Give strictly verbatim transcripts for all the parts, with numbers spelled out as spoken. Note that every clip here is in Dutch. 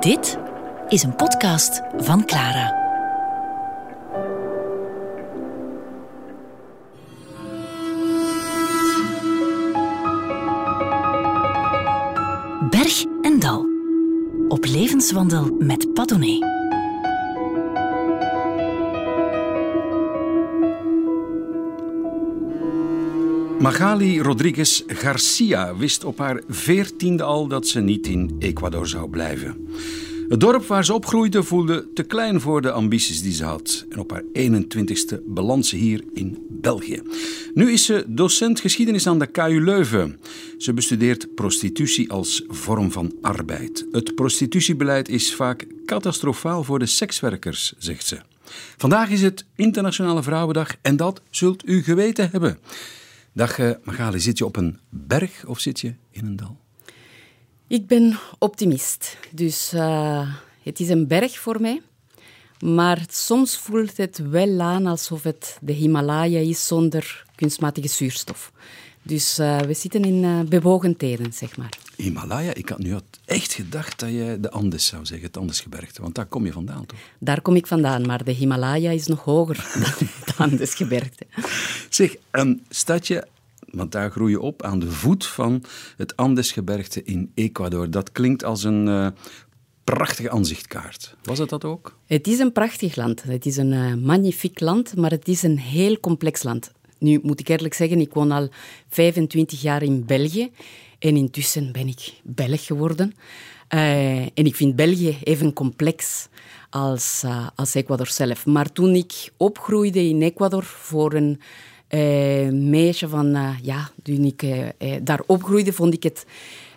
Dit is een podcast van Clara. Berg en dal. Op levenswandel met Padone. Magali Rodriguez Garcia wist op haar veertiende al dat ze niet in Ecuador zou blijven. Het dorp waar ze opgroeide voelde te klein voor de ambities die ze had. En op haar eenentwintigste belandt ze hier in België. Nu is ze docent geschiedenis aan de K U Leuven. Ze bestudeert prostitutie als vorm van arbeid. Het prostitutiebeleid is vaak catastrofaal voor de sekswerkers, zegt ze. Vandaag is het Internationale Vrouwendag en dat zult u geweten hebben. Dag uh, Magali, zit je op een berg of zit je in een dal? Ik ben optimist, dus uh, het is een berg voor mij. Maar soms voelt het wel aan alsof het de Himalaya is zonder kunstmatige zuurstof. Dus uh, we zitten in uh, bewogen tijden, zeg maar. Himalaya? Ik had nu echt gedacht dat je de Andes zou zeggen, het Andesgebergte. Want daar kom je vandaan, toch? Daar kom ik vandaan, maar de Himalaya is nog hoger dan het Andesgebergte. Zeg, een stadje, want daar groei je op aan de voet van het Andesgebergte in Ecuador. Dat klinkt als een uh, prachtige aanzichtkaart. Was het dat ook? Het is een prachtig land. Het is een uh, magnifiek land, maar het is een heel complex land. Nu moet ik eerlijk zeggen, ik woon al vijfentwintig jaar in België. En intussen ben ik Belg geworden. Uh, en ik vind België even complex als, uh, als Ecuador zelf. Maar toen ik opgroeide in Ecuador voor een uh, meisje van... Uh, ja, toen ik uh, uh, daar opgroeide, vond ik het...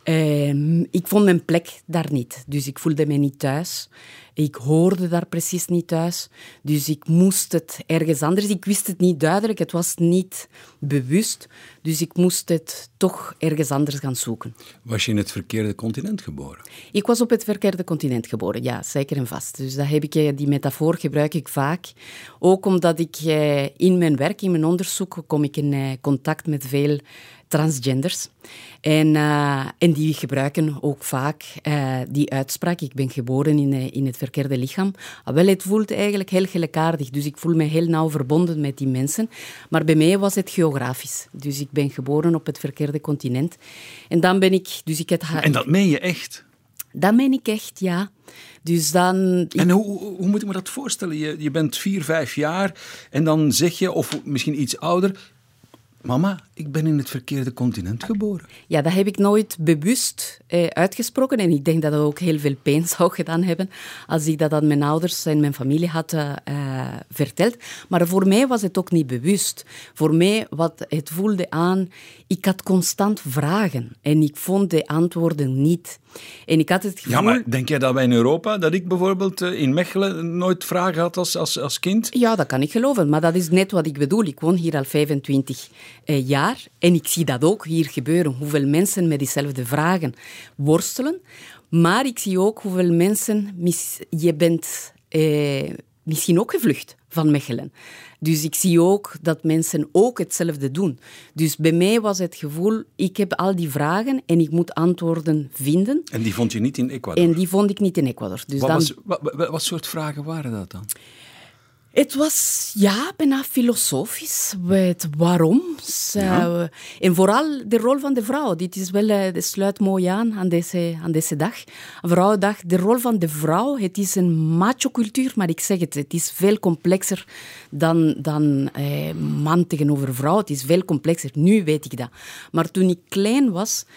Uh, ik vond mijn plek daar niet. Dus ik voelde me niet thuis. Ik hoorde daar precies niet thuis. Dus ik moest het ergens anders. Ik wist het niet duidelijk. Het was niet bewust. Dus ik moest het toch ergens anders gaan zoeken. Was je in het verkeerde continent geboren? Ik was op het verkeerde continent geboren, ja, zeker en vast. Dus dat heb ik, die metafoor gebruik ik vaak. Ook omdat ik in mijn werk, in mijn onderzoek, kom ik in contact met veel transgenders. En, uh, en die gebruiken ook vaak uh, die uitspraak. Ik ben geboren in, uh, in het verkeerde lichaam. Ah, wel, het voelt eigenlijk heel gelijkaardig. Dus ik voel me heel nauw verbonden met die mensen. Maar bij mij was het geografisch. Dus ik ben geboren op het verkeerde continent. En dan ben ik... Dus ik het ha- en dat meen je echt? Dat meen ik echt, ja. Dus dan... En hoe, hoe moet ik me dat voorstellen? Je, je bent vier, vijf jaar en dan zeg je, of misschien iets ouder... Mama, ik ben in het verkeerde continent geboren. Ja, dat heb ik nooit bewust eh, uitgesproken. En ik denk dat dat ook heel veel pijn zou gedaan hebben als ik dat aan mijn ouders en mijn familie had uh, verteld. Maar voor mij was het ook niet bewust. Voor mij, wat het voelde aan... Ik had constant vragen en ik vond de antwoorden niet. En ik had het gevoel... Ja, maar denk jij dat wij in Europa, dat ik bijvoorbeeld in Mechelen nooit vragen had als, als, als kind? Ja, dat kan ik geloven, maar dat is net wat ik bedoel. Ik woon hier al vijfentwintig eh, jaar en ik zie dat ook hier gebeuren. Hoeveel mensen met diezelfde vragen worstelen. Maar ik zie ook hoeveel mensen... Mis, je bent eh, misschien ook gevlucht van Mechelen. Dus ik zie ook dat mensen ook hetzelfde doen. Dus bij mij was het gevoel, ik heb al die vragen en ik moet antwoorden vinden. En die vond je niet in Ecuador? En die vond ik niet in Ecuador. Dus wat, dan... was, wat, wat, wat soort vragen waren dat dan? Het was, ja, bijna filosofisch. Het waarom. Ja. En vooral de rol van de vrouw. Dit is wel, dat sluit mooi aan aan deze, aan deze dag. Vrouwendag. De rol van de vrouw, het is een macho-cultuur, maar ik zeg het, het is veel complexer dan, dan eh, man tegenover vrouw. Het is veel complexer. Nu weet ik dat. Maar toen ik klein was...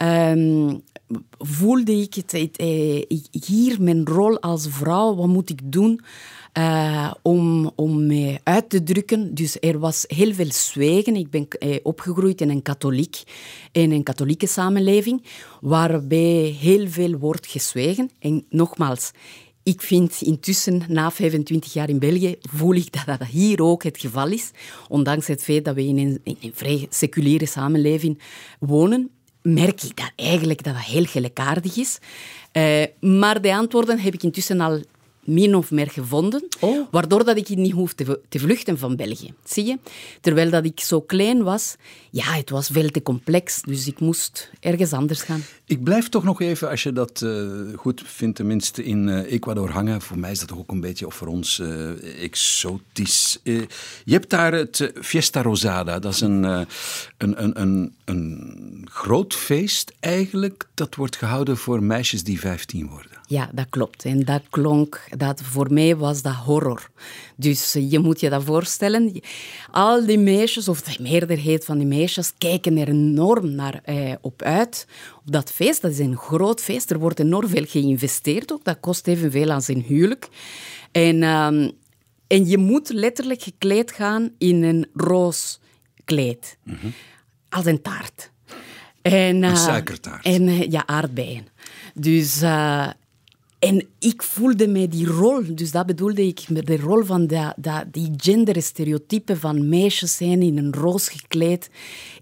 Um, voelde ik het, het eh, hier mijn rol als vrouw, wat moet ik doen uh, om, om mij uit te drukken. Dus er was heel veel zwijgen. Ik ben eh, opgegroeid in een katholiek, in een katholieke samenleving, waarbij heel veel wordt gezwegen. En nogmaals, ik vind intussen, na vijfentwintig jaar in België, voel ik dat dat hier ook het geval is. Ondanks het feit dat we in een, in een vrij seculiere samenleving wonen, merk ik dat eigenlijk dat dat heel gelijkaardig is. Uh, maar de antwoorden heb ik intussen al min of meer gevonden, oh. waardoor dat ik niet hoef te, te vluchten van België. Zie je? Terwijl dat ik zo klein was, ja, het was veel te complex, dus ik moest ergens anders gaan. Ik blijf toch nog even, als je dat uh, goed vindt, tenminste in uh, Ecuador hangen. Voor mij is dat toch ook een beetje, of voor ons, uh, exotisch. Uh, je hebt daar het uh, Fiesta Rosada, dat is een, uh, een, een, een, een groot feest eigenlijk. Dat wordt gehouden voor meisjes die vijftien worden. Ja, dat klopt. En dat klonk, dat voor mij was dat horror. Dus je moet je dat voorstellen. Al die meisjes, of de meerderheid van die meisjes, kijken er enorm naar eh, op uit. Op dat feest, dat is een groot feest. Er wordt enorm veel geïnvesteerd ook. Dat kost evenveel als een huwelijk. En, um, en je moet letterlijk gekleed gaan in een roos kleed. Mm-hmm. Als een taart. En, uh, een suikertaart. En uh, ja, aardbeien. Dus... Uh, En ik voelde mij die rol, dus dat bedoelde ik met de rol van dat, dat, die genderstereotypen van meisjes zijn in een roos gekleed.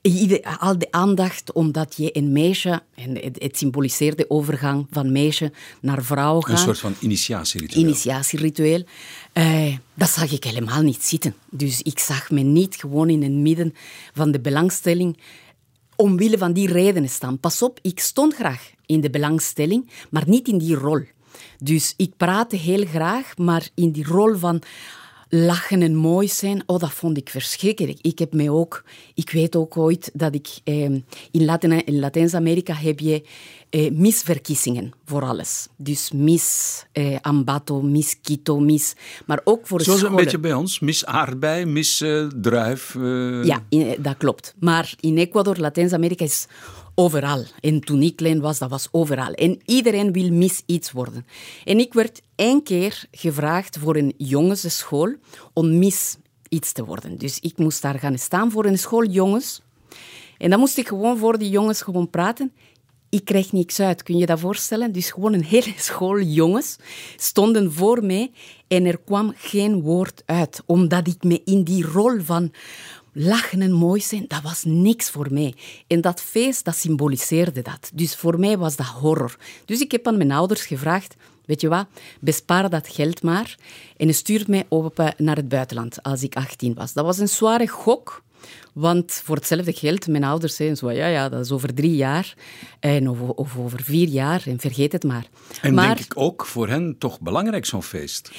Al de aandacht omdat je een meisje, en het, het symboliseert de overgang van meisje naar vrouw gaan. Een soort van initiatieritueel. Initiatieritueel. Uh, dat zag ik helemaal niet zitten. Dus ik zag me niet gewoon in het midden van de belangstelling omwille van die redenen staan. Pas op, ik stond graag in de belangstelling, maar niet in die rol. Dus ik praatte heel graag, maar in die rol van lachen en mooi zijn, oh, dat vond ik verschrikkelijk. Ik heb mij ook, ik weet ook ooit dat ik eh, in, Latin, in Latijns-Amerika heb je eh, misverkiezingen voor alles. Dus Miss eh, Ambato, Miss Quito, Miss, maar ook voor Zoals scholen. een beetje bij ons, Miss Aardbei, Miss uh, Druif. Uh... Ja, in, dat klopt. Maar in Ecuador, Latijns-Amerika is overal. En toen ik klein was, dat was overal. En iedereen wil Miss iets worden. En ik werd één keer gevraagd voor een jongensschool om Miss iets te worden. Dus ik moest daar gaan staan voor een school jongens. En dan moest ik gewoon voor die jongens gewoon praten. Ik kreeg niks uit, kun je dat voorstellen? Dus gewoon een hele school jongens stonden voor mij en er kwam geen woord uit. Omdat ik me in die rol van lachen en mooi zijn, dat was niks voor mij. En dat feest, dat symboliseerde dat. Dus voor mij was dat horror. Dus ik heb aan mijn ouders gevraagd, weet je wat, bespaar dat geld maar en stuur mij op naar het buitenland als ik achttien was. Dat was een zware gok. Want voor hetzelfde geld, mijn ouders zeiden zo, ja, ja, dat is over drie jaar en of, of over vier jaar en vergeet het maar. En maar, denk ik ook voor hen toch belangrijk, zo'n feest?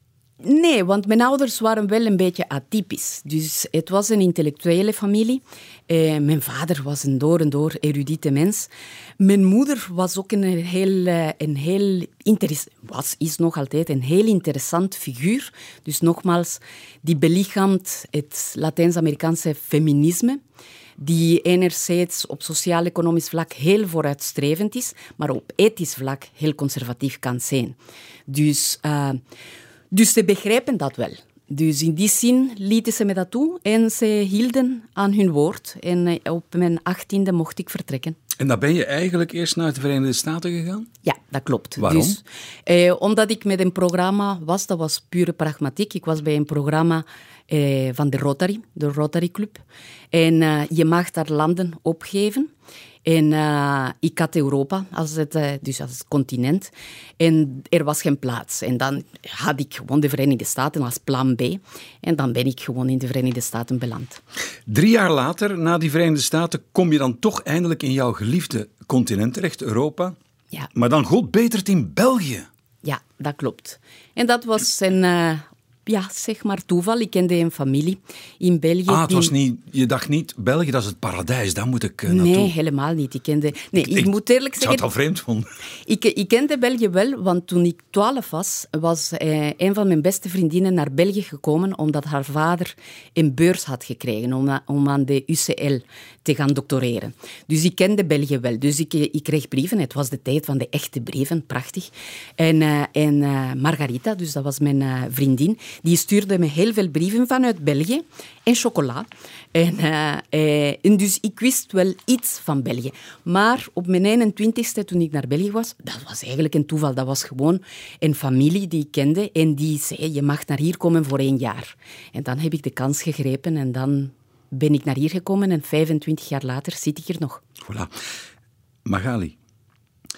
Nee, want mijn ouders waren wel een beetje atypisch. Dus het was een intellectuele familie. Eh, mijn vader was een door en door erudite mens. Mijn moeder was ook een heel, een heel interessant, was, is nog altijd een heel interessant figuur. Dus nogmaals, die belichaamt het Latijns-Amerikaanse feminisme, die enerzijds op sociaal-economisch vlak heel vooruitstrevend is, maar op ethisch vlak heel conservatief kan zijn. Dus... Uh, Dus ze begrijpen dat wel. Dus in die zin lieten ze me dat toe en ze hielden aan hun woord. En op mijn achttiende mocht ik vertrekken. En dan ben je eigenlijk eerst naar de Verenigde Staten gegaan? Ja, dat klopt. Waarom? Dus, eh, omdat ik met een programma was, dat was pure pragmatiek. Ik was bij een programma eh, van de Rotary, de Rotary Club. En uh, je mag daar landen opgeven. En uh, ik had Europa als het, uh, dus als het continent. En er was geen plaats. En dan had ik gewoon de Verenigde Staten als plan B. En dan ben ik gewoon in de Verenigde Staten beland. Drie jaar later, na die Verenigde Staten, kom je dan toch eindelijk in jouw geliefde continent terecht, Europa. Ja. Maar dan God betert in België. Ja, dat klopt. En dat was een... Uh, Ja, zeg maar toeval. Ik kende een familie in België. Ah, het die... was niet, je dacht niet, België, dat is het paradijs, daar moet ik uh, naartoe. Nee, helemaal niet. Ik kende... Nee, ik, ik moet eerlijk zeggen... Ik zou het al vreemd vonden. Ik, ik kende België wel, want toen ik twaalf was, was eh, een van mijn beste vriendinnen naar België gekomen omdat haar vader een beurs had gekregen om, om aan de U C L te gaan doctoreren. Dus ik kende België wel. Dus ik, ik kreeg brieven. Het was de tijd van de echte brieven, prachtig. En, uh, en uh, Margarita, dus dat was mijn uh, vriendin, die stuurde me heel veel brieven vanuit België en chocola. En, uh, uh, en dus ik wist wel iets van België. Maar op mijn eenentwintigste, toen ik naar België was, dat was eigenlijk een toeval. Dat was gewoon een familie die ik kende en die zei, je mag naar hier komen voor één jaar. En dan heb ik de kans gegrepen en dan ben ik naar hier gekomen en vijfentwintig jaar later zit ik hier nog. Voilà. Magali,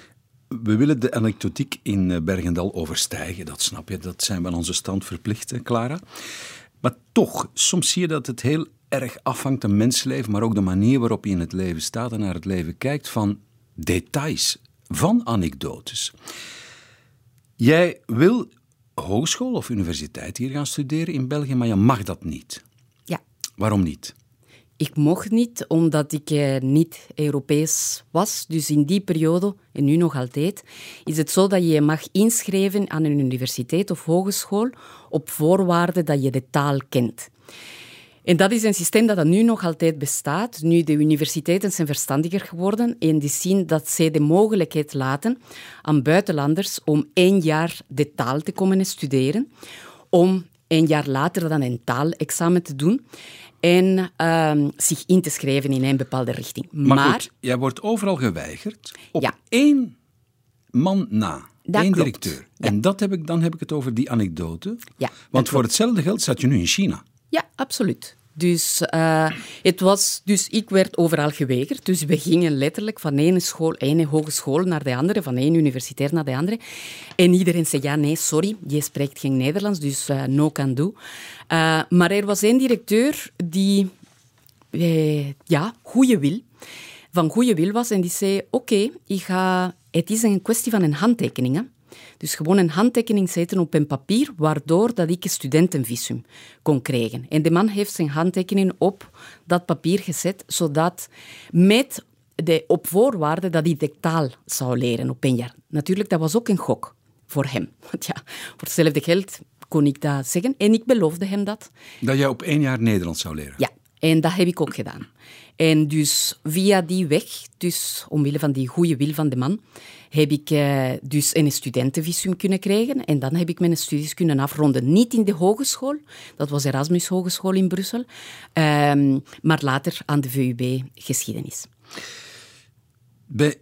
we willen de anekdotiek in Bergendal overstijgen, dat snap je. Dat zijn we aan onze stand verplicht, hè, Clara. Maar toch, soms zie je dat het heel erg afhangt van mensenleven, maar ook de manier waarop je in het leven staat en naar het leven kijkt, van details, van anekdotes. Jij wil hogeschool of universiteit hier gaan studeren in België, maar je mag dat niet. Ja. Waarom niet? Ik mocht niet, omdat ik eh, niet Europees was. Dus in die periode, en nu nog altijd, is het zo dat je je mag inschrijven aan een universiteit of hogeschool op voorwaarde dat je de taal kent. En dat is een systeem dat nu nog altijd bestaat. Nu, de universiteiten zijn verstandiger geworden en die zien dat zij de mogelijkheid laten aan buitenlanders om één jaar de taal te komen studeren, om een jaar later dan een taalexamen te doen en uh, zich in te schrijven in een bepaalde richting. Maar, maar goed, jij wordt overal geweigerd op ja. één man na, dat één klopt. directeur. Ja. En dat heb ik, dan heb ik het over die anekdote. Ja, Want voor hetzelfde geld zat je nu in China. Ja, absoluut. Dus, uh, het was, dus ik werd overal geweigerd. Dus we gingen letterlijk van ene school, ene hogeschool naar de andere, van één universiteit naar de andere. En iedereen zei, ja, nee, sorry, je spreekt geen Nederlands, dus uh, no can do. Uh, maar er was één directeur die, uh, ja, goede wil, van goede wil was. En die zei, oké, okay, ik ga, het is een kwestie van een handtekening, hè. Dus gewoon een handtekening zetten op een papier, waardoor dat ik een studentenvisum kon krijgen. En de man heeft zijn handtekening op dat papier gezet, zodat met de op voorwaarde dat hij de taal zou leren op een jaar. Natuurlijk, dat was ook een gok voor hem. Want ja, voor hetzelfde geld kon ik dat zeggen. En ik beloofde hem dat. Dat jij op één jaar Nederlands zou leren? Ja, en dat heb ik ook gedaan. En dus via die weg, dus omwille van die goede wil van de man, heb ik uh, dus een studentenvisum kunnen krijgen. En dan heb ik mijn studies kunnen afronden. Niet in de hogeschool, dat was Erasmus Hogeschool in Brussel, um, maar later aan de V U B geschiedenis. Bij,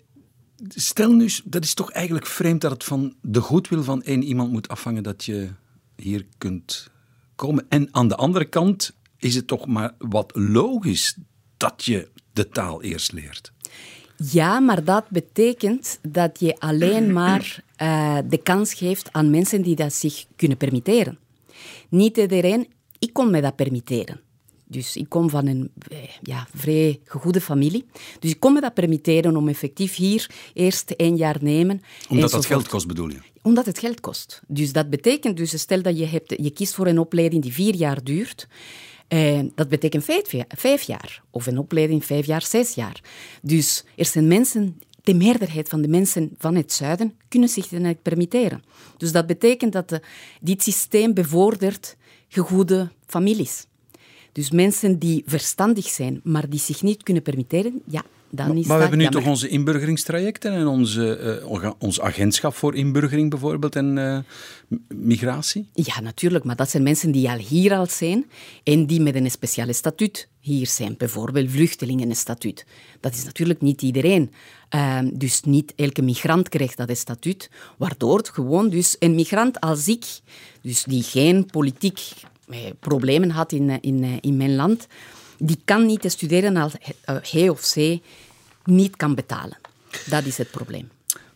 stel nu, dat is toch eigenlijk vreemd dat het van de goedwil van één iemand moet afhangen dat je hier kunt komen. En aan de andere kant is het toch maar wat logisch dat je de taal eerst leert. Ja, maar dat betekent dat je alleen maar uh, de kans geeft aan mensen die dat zich kunnen permitteren. Niet iedereen, ik kon me dat permitteren. Dus ik kom van een ja, vrij goede familie. Dus ik kon me dat permitteren om effectief hier eerst één jaar nemen. Omdat dat geld kost, bedoel je? Omdat het geld kost. Dus dat betekent, dus stel dat je, hebt, je kiest voor een opleiding die vier jaar duurt. Uh, dat betekent vijf, vijf jaar. Of een opleiding vijf jaar, zes jaar. Dus er zijn mensen, de meerderheid van de mensen van het zuiden kunnen zich dat niet permitteren. Dus dat betekent dat de, dit systeem bevordert gegoede families. Dus mensen die verstandig zijn, maar die zich niet kunnen permitteren, ja, dan maar, is maar we hebben nu jammer. toch onze inburgeringstrajecten en onze, uh, ons agentschap voor inburgering bijvoorbeeld en uh, migratie? Ja, natuurlijk, maar dat zijn mensen die al hier al zijn en die met een speciale statuut hier zijn. Bijvoorbeeld vluchtelingenstatuut. Dat is natuurlijk niet iedereen. Uh, dus niet elke migrant krijgt dat statuut, waardoor het gewoon dus een migrant als ik, dus die geen politiek eh, problemen had in, in, in mijn land, die kan niet studeren als hij of zij niet kan betalen. Dat is het probleem.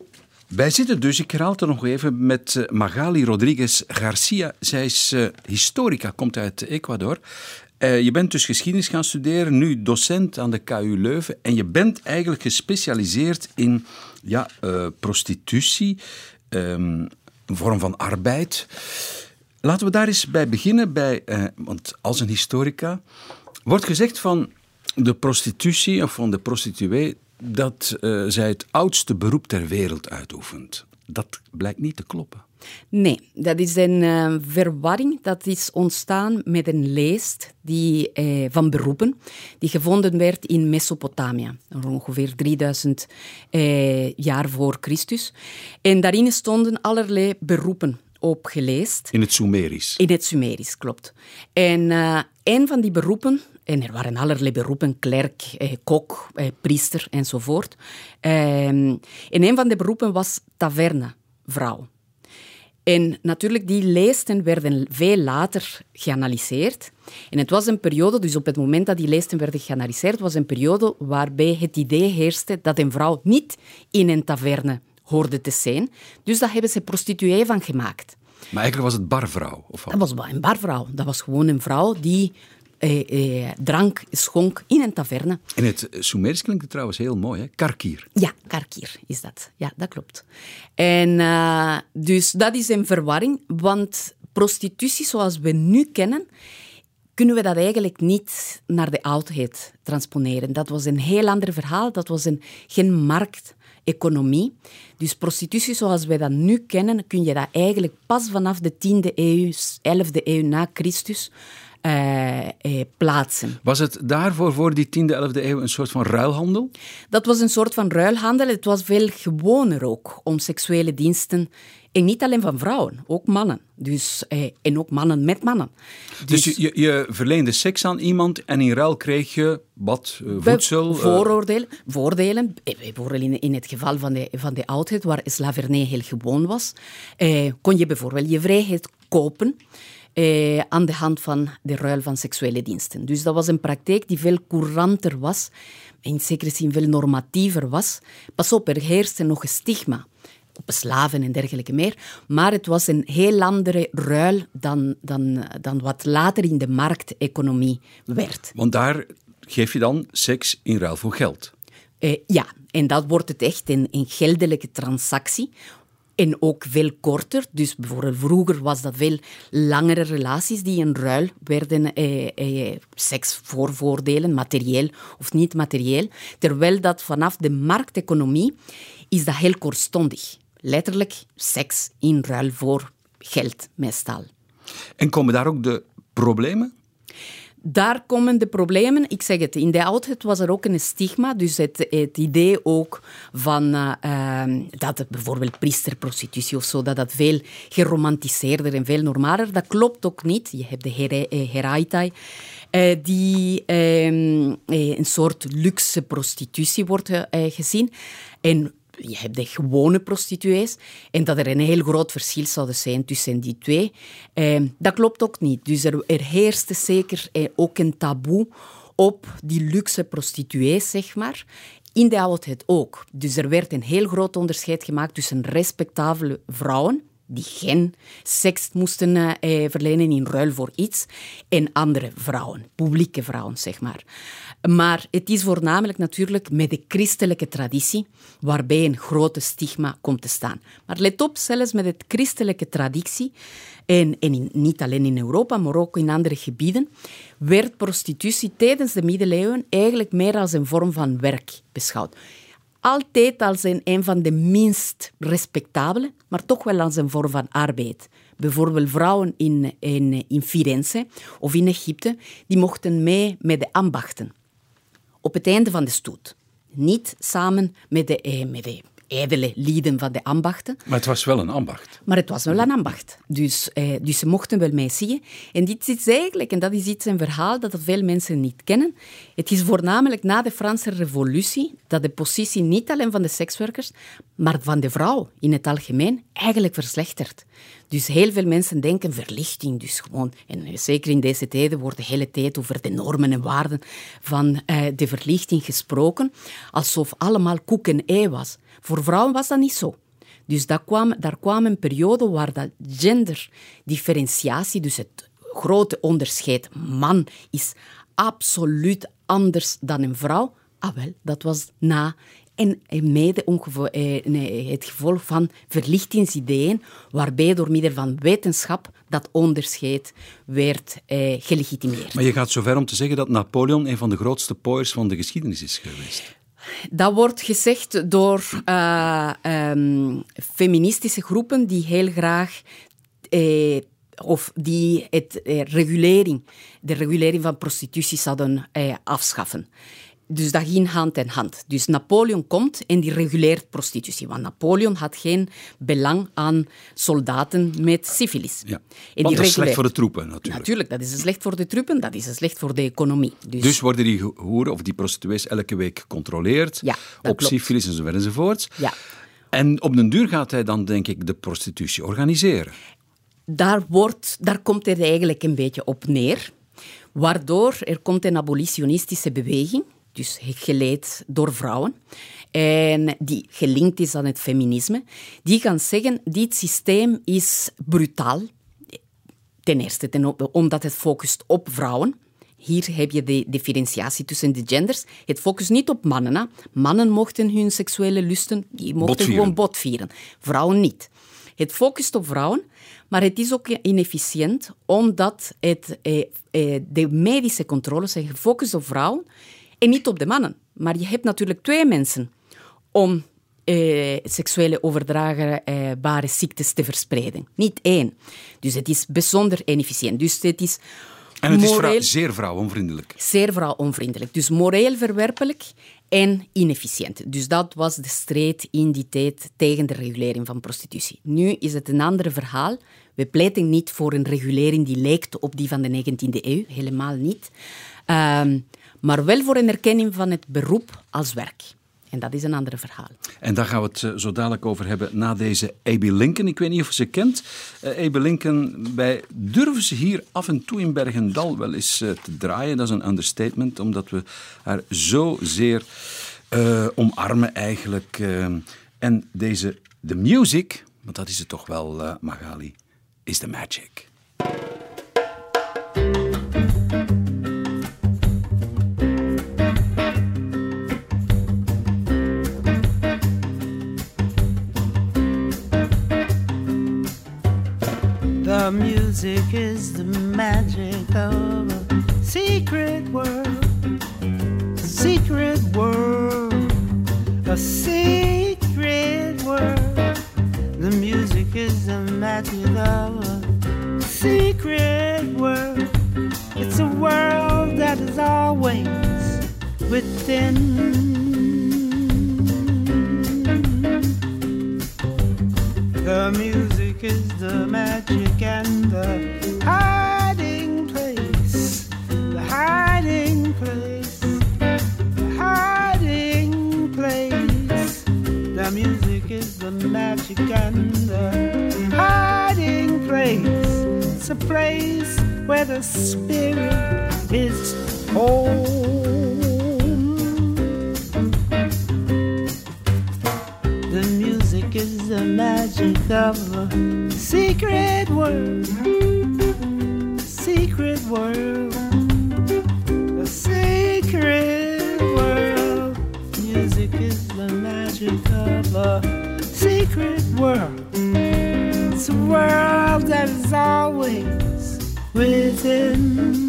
Wij zitten dus, ik herhaal het er nog even, met Magali Rodriguez Garcia. Zij is uh, historica, komt uit Ecuador. Uh, je bent dus geschiedenis gaan studeren, nu docent aan de K U Leuven. En je bent eigenlijk gespecialiseerd in ja, uh, prostitutie, um, een vorm van arbeid. Laten we daar eens bij beginnen, bij, uh, want als een historica wordt gezegd van de prostitutie of van de prostituee dat uh, zij het oudste beroep ter wereld uitoefent. Dat blijkt niet te kloppen. Nee, dat is een uh, verwarring. Dat is ontstaan met een lijst die, uh, van beroepen die gevonden werd in Mesopotamië, ongeveer drieduizend uh, jaar voor Christus. En daarin stonden allerlei beroepen opgeleest. In het Sumerisch. In het Sumerisch, klopt. En uh, een van die beroepen, en er waren allerlei beroepen, klerk, eh, kok, eh, priester enzovoort. Uh, en een van de beroepen was tavernevrouw. En natuurlijk, die lijsten werden veel later geanalyseerd. En het was een periode, dus op het moment dat die lijsten werden geanalyseerd, was een periode waarbij het idee heerste dat een vrouw niet in een taverne hoorde te zijn. Dus daar hebben ze prostituee van gemaakt. Maar eigenlijk was het barvrouw? Of wat? Dat was wel een barvrouw. Dat was gewoon een vrouw die eh, eh, drank schonk in een taverne. In het Sumerisch klinkt het trouwens heel mooi, hè? Karkir. Ja, karkir is dat. Ja, dat klopt. En uh, dus dat is een verwarring, want prostitutie zoals we nu kennen, kunnen we dat eigenlijk niet naar de oudheid transponeren. Dat was een heel ander verhaal. Dat was een, geen markteconomie. Dus prostitutie zoals wij dat nu kennen, kun je dat eigenlijk pas vanaf de tiende eeuw, elfde eeuw na Christus uh, eh, plaatsen. Was het daarvoor, voor die tiende, elfde eeuw, een soort van ruilhandel? Dat was een soort van ruilhandel. Het was veel gewoner ook om seksuele diensten. En niet alleen van vrouwen, ook mannen. Dus, eh, en ook mannen met mannen. Dus, dus je, je verleende seks aan iemand en in ruil kreeg je wat? Uh, voedsel? Vooroordelen. Uh... Voordelen. Bijvoorbeeld in, in het geval van de, van de oudheid, waar slavernij heel gewoon was, eh, kon je bijvoorbeeld je vrijheid kopen eh, aan de hand van de ruil van seksuele diensten. Dus dat was een praktijk die veel couranter was, in zekere zin veel normatiever was. Pas op, er heerste nog een stigma op slaven en dergelijke meer. Maar het was een heel andere ruil dan, dan, dan wat later in de markteconomie werd. Want daar geef je dan seks in ruil voor geld? Uh, ja, en dat wordt het echt een, een geldelijke transactie. En ook veel korter. Dus bijvoorbeeld vroeger was dat veel langere relaties die in ruil werden. Eh, eh, seks voor voordelen, materieel of niet materieel. Terwijl dat vanaf de markteconomie is dat heel kortstondig. Letterlijk seks in ruil voor geld, meestal. En komen daar ook de problemen? Daar komen de problemen. Ik zeg het, in de oudheid was er ook een stigma. Dus het, het idee ook van uh, uh, dat het bijvoorbeeld priesterprostitutie of zo, dat dat veel geromantiseerder en veel normaler. Dat klopt ook niet. Je hebt de her- heraitai, uh, die uh, een soort luxe prostitutie wordt uh, gezien. En je hebt de gewone prostituees en dat er een heel groot verschil zou zijn tussen die twee. Eh, dat klopt ook niet. Dus er, er heerste zeker eh, ook een taboe op die luxe prostituees, zeg maar. In de oudheid ook. Dus er werd een heel groot onderscheid gemaakt tussen respectabele vrouwen, die geen seks moesten uh, verlenen in ruil voor iets, en andere vrouwen, publieke vrouwen, zeg maar. Maar het is voornamelijk natuurlijk met de christelijke traditie, waarbij een grote stigma komt te staan. Maar let op, zelfs met de christelijke traditie, en, en in, niet alleen in Europa, maar ook in andere gebieden, werd prostitutie tijdens de middeleeuwen eigenlijk meer als een vorm van werk beschouwd. Altijd als een, een van de minst respectabele, maar toch wel als een vorm van arbeid. Bijvoorbeeld vrouwen in, in, in Firenze of in Egypte, die mochten mee met de ambachten. Op het einde van de stoet. Niet samen met de, eh, met de ijdele lieden van de ambachten. Maar het was wel een ambacht. Maar het was wel een ambacht. Dus, eh, dus ze mochten wel mee zien. En dit is eigenlijk, en dat is iets een verhaal dat veel mensen niet kennen. Het is voornamelijk na de Franse Revolutie dat de positie niet alleen van de sekswerkers, maar van de vrouw in het algemeen eigenlijk verslechtert. Dus heel veel mensen denken verlichting, dus gewoon, en zeker in deze tijden wordt de hele tijd over de normen en waarden van uh, de verlichting gesproken, alsof allemaal koek en ei was. Voor vrouwen was dat niet zo. Dus daar kwam, daar kwam een periode waar dat genderdifferentiatie, dus het grote onderscheid, man is absoluut anders dan een vrouw, ah wel, dat was na en mede ongevo- eh, nee, het gevolg van verlichtingsideeën, waarbij door middel van wetenschap dat onderscheid werd eh, gelegitimeerd. Maar je gaat zover om te zeggen dat Napoleon een van de grootste pooiers van de geschiedenis is geweest. Dat wordt gezegd door uh, um, feministische groepen die heel graag eh, of die het, eh, regulering, de regulering van prostitutie zouden eh, afschaffen. Dus dat ging hand in hand. Dus Napoleon komt en die reguleert prostitutie. Want Napoleon had geen belang aan soldaten met syfilis. Ja. En Want die dat is reguleert... slecht voor de troepen, natuurlijk. Natuurlijk, dat is slecht voor de troepen, dat is slecht voor de economie. Dus, dus worden die hoeren of die prostituees elke week gecontroleerd ja, op klopt. syfilis en zo verder enzovoort. Ja. En op den duur gaat hij dan, denk ik, de prostitutie organiseren. Daar, wordt, daar komt het eigenlijk een beetje op neer. Waardoor er komt een abolitionistische beweging dus geleid door vrouwen, en die gelinkt is aan het feminisme, die gaan zeggen, dit systeem is brutaal. Ten eerste, ten, omdat het focust op vrouwen. Hier heb je de differentiatie tussen de genders. Het focust niet op mannen. Hè. Mannen mochten hun seksuele lusten, die mochten botvieren. gewoon botvieren. Vrouwen niet. Het focust op vrouwen, maar het is ook inefficiënt, omdat het, eh, eh, de medische controles zijn gefocust op vrouwen en niet op de mannen. Maar je hebt natuurlijk twee mensen om eh, seksuele overdraagbare ziektes te verspreiden. Niet één. Dus het is bijzonder inefficiënt. Dus het is En het is moreel, vrou- zeer vrouwonvriendelijk. zeer vrouwonvriendelijk. Dus moreel verwerpelijk en inefficiënt. Dus dat was de strijd in die tijd tegen de regulering van prostitutie. Nu is het een ander verhaal. We pleiten niet voor een regulering die lijkt op die van de negentiende eeuw. Helemaal niet. Um, maar wel voor een erkenning van het beroep als werk. En dat is een ander verhaal. En daar gaan we het zo dadelijk over hebben na deze Abbey Lincoln. Ik weet niet of je ze kent. Uh, Abbey Lincoln, wij durven ze hier af en toe in Bergendal wel eens uh, te draaien. Dat is een understatement, omdat we haar zo zeer uh, omarmen eigenlijk. Uh, en deze, de music, want dat is het toch wel, uh, Magali, is the magic. The music is the magic of a secret world, secret world, a secret world. The music is the magic of a secret world. It's a world that is always within. The music is the magic and the hiding place, the hiding place, the hiding place. The music is the magic and the hiding place. It's a place where the spirit is home. The music is the magic of a secret world, secret world, a secret world. Music is the magic of a secret world. It's a world that is always within.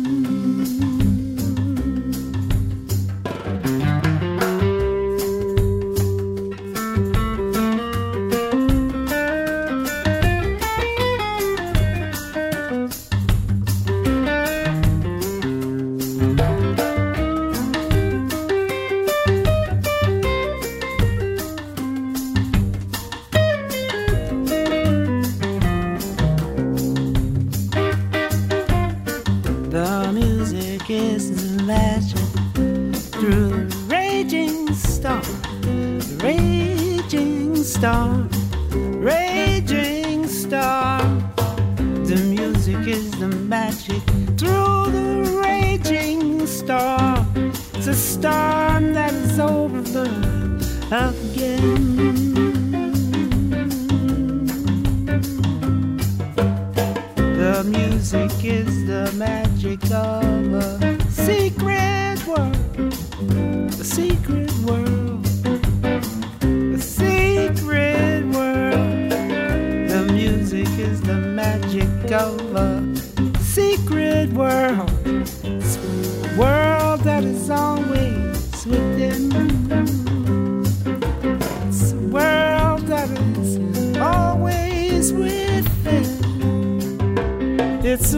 It's a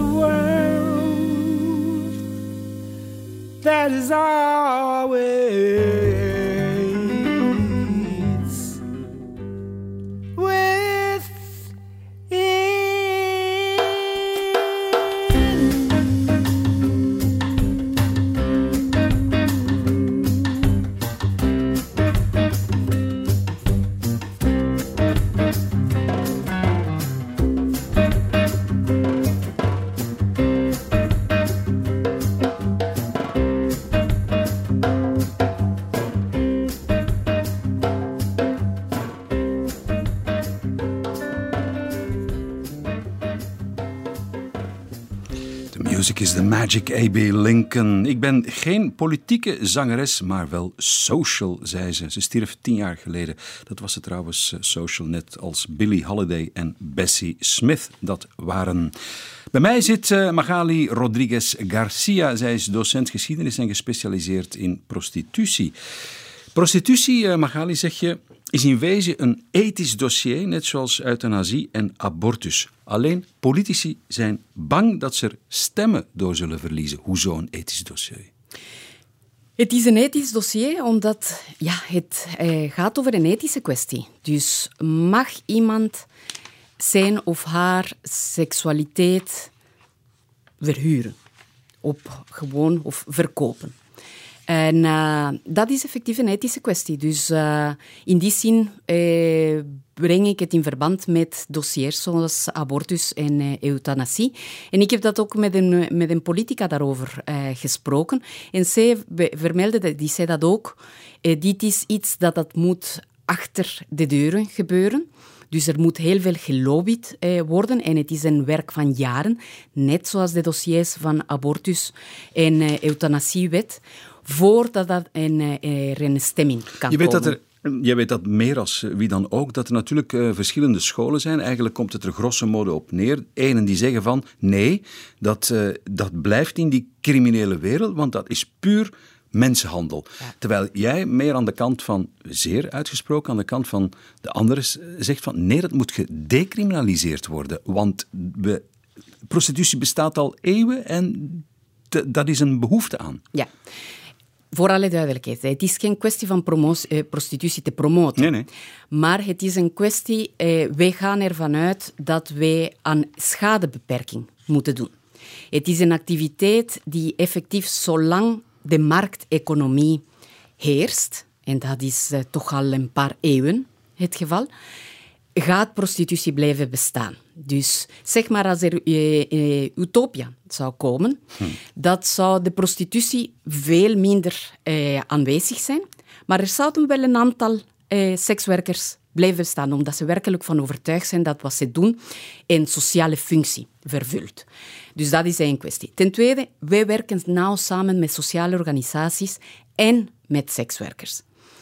world that is always within. Music is the magic, A B Lincoln. Ik ben geen politieke zangeres, maar wel social, zei ze. Ze stierf tien jaar geleden. Dat was ze trouwens, social, net als Billie Holiday en Bessie Smith dat waren. Bij mij zit uh, Magali Rodriguez Garcia. Zij is docent geschiedenis en gespecialiseerd in prostitutie. Prostitutie, uh, Magali, zeg je, is in wezen een ethisch dossier, net zoals euthanasie en abortus. Alleen politici zijn bang dat ze er stemmen door zullen verliezen. Hoezo een ethisch dossier? Het is een ethisch dossier omdat ja, het eh, gaat over een ethische kwestie. Dus mag iemand zijn of haar seksualiteit verhuren? Op gewoon of verkopen? En uh, dat is effectief een ethische kwestie. Dus uh, in die zin eh, breng ik het in verband met dossiers zoals abortus en uh, euthanasie. En ik heb dat ook met een, met een politica daarover uh, gesproken. En zij vermeldde, die zei dat ook, uh, dit is iets dat, dat moet achter de deuren gebeuren. Dus er moet heel veel gelobbyd eh, worden en het is een werk van jaren, net zoals de dossiers van abortus en eh, euthanasiewet, voordat dat een, eh, er een stemming kan je weet komen. Dat er, je weet dat meer als wie dan ook, dat er natuurlijk uh, verschillende scholen zijn. Eigenlijk komt het er grosso modo op neer. Enen die zeggen van nee, dat, uh, dat blijft in die criminele wereld, want dat is puur mensenhandel. Ja. Terwijl jij meer aan de kant van, zeer uitgesproken, aan de kant van de anderen zegt van nee, dat moet gedecriminaliseerd worden. Want we, prostitutie bestaat al eeuwen en te, dat is een behoefte aan. Ja. Voor alle duidelijkheid, het is geen kwestie van promotie, eh, prostitutie te promoten. Nee, nee. Maar het is een kwestie, eh, wij gaan ervan uit dat wij aan schadebeperking moeten doen. Het is een activiteit die effectief zolang de markteconomie heerst, en dat is uh, toch al een paar eeuwen het geval, gaat prostitutie blijven bestaan. Dus zeg maar als er uh, uh, utopia zou komen, hmm. dat zou de prostitutie veel minder uh, aanwezig zijn, maar er zouden wel een aantal uh, sekswerkers blijven bestaan, omdat ze werkelijk van overtuigd zijn dat wat ze doen een sociale functie vervult. Dus dat is één kwestie. Ten tweede, wij werken nauw samen met sociale organisaties en met sekswerkers.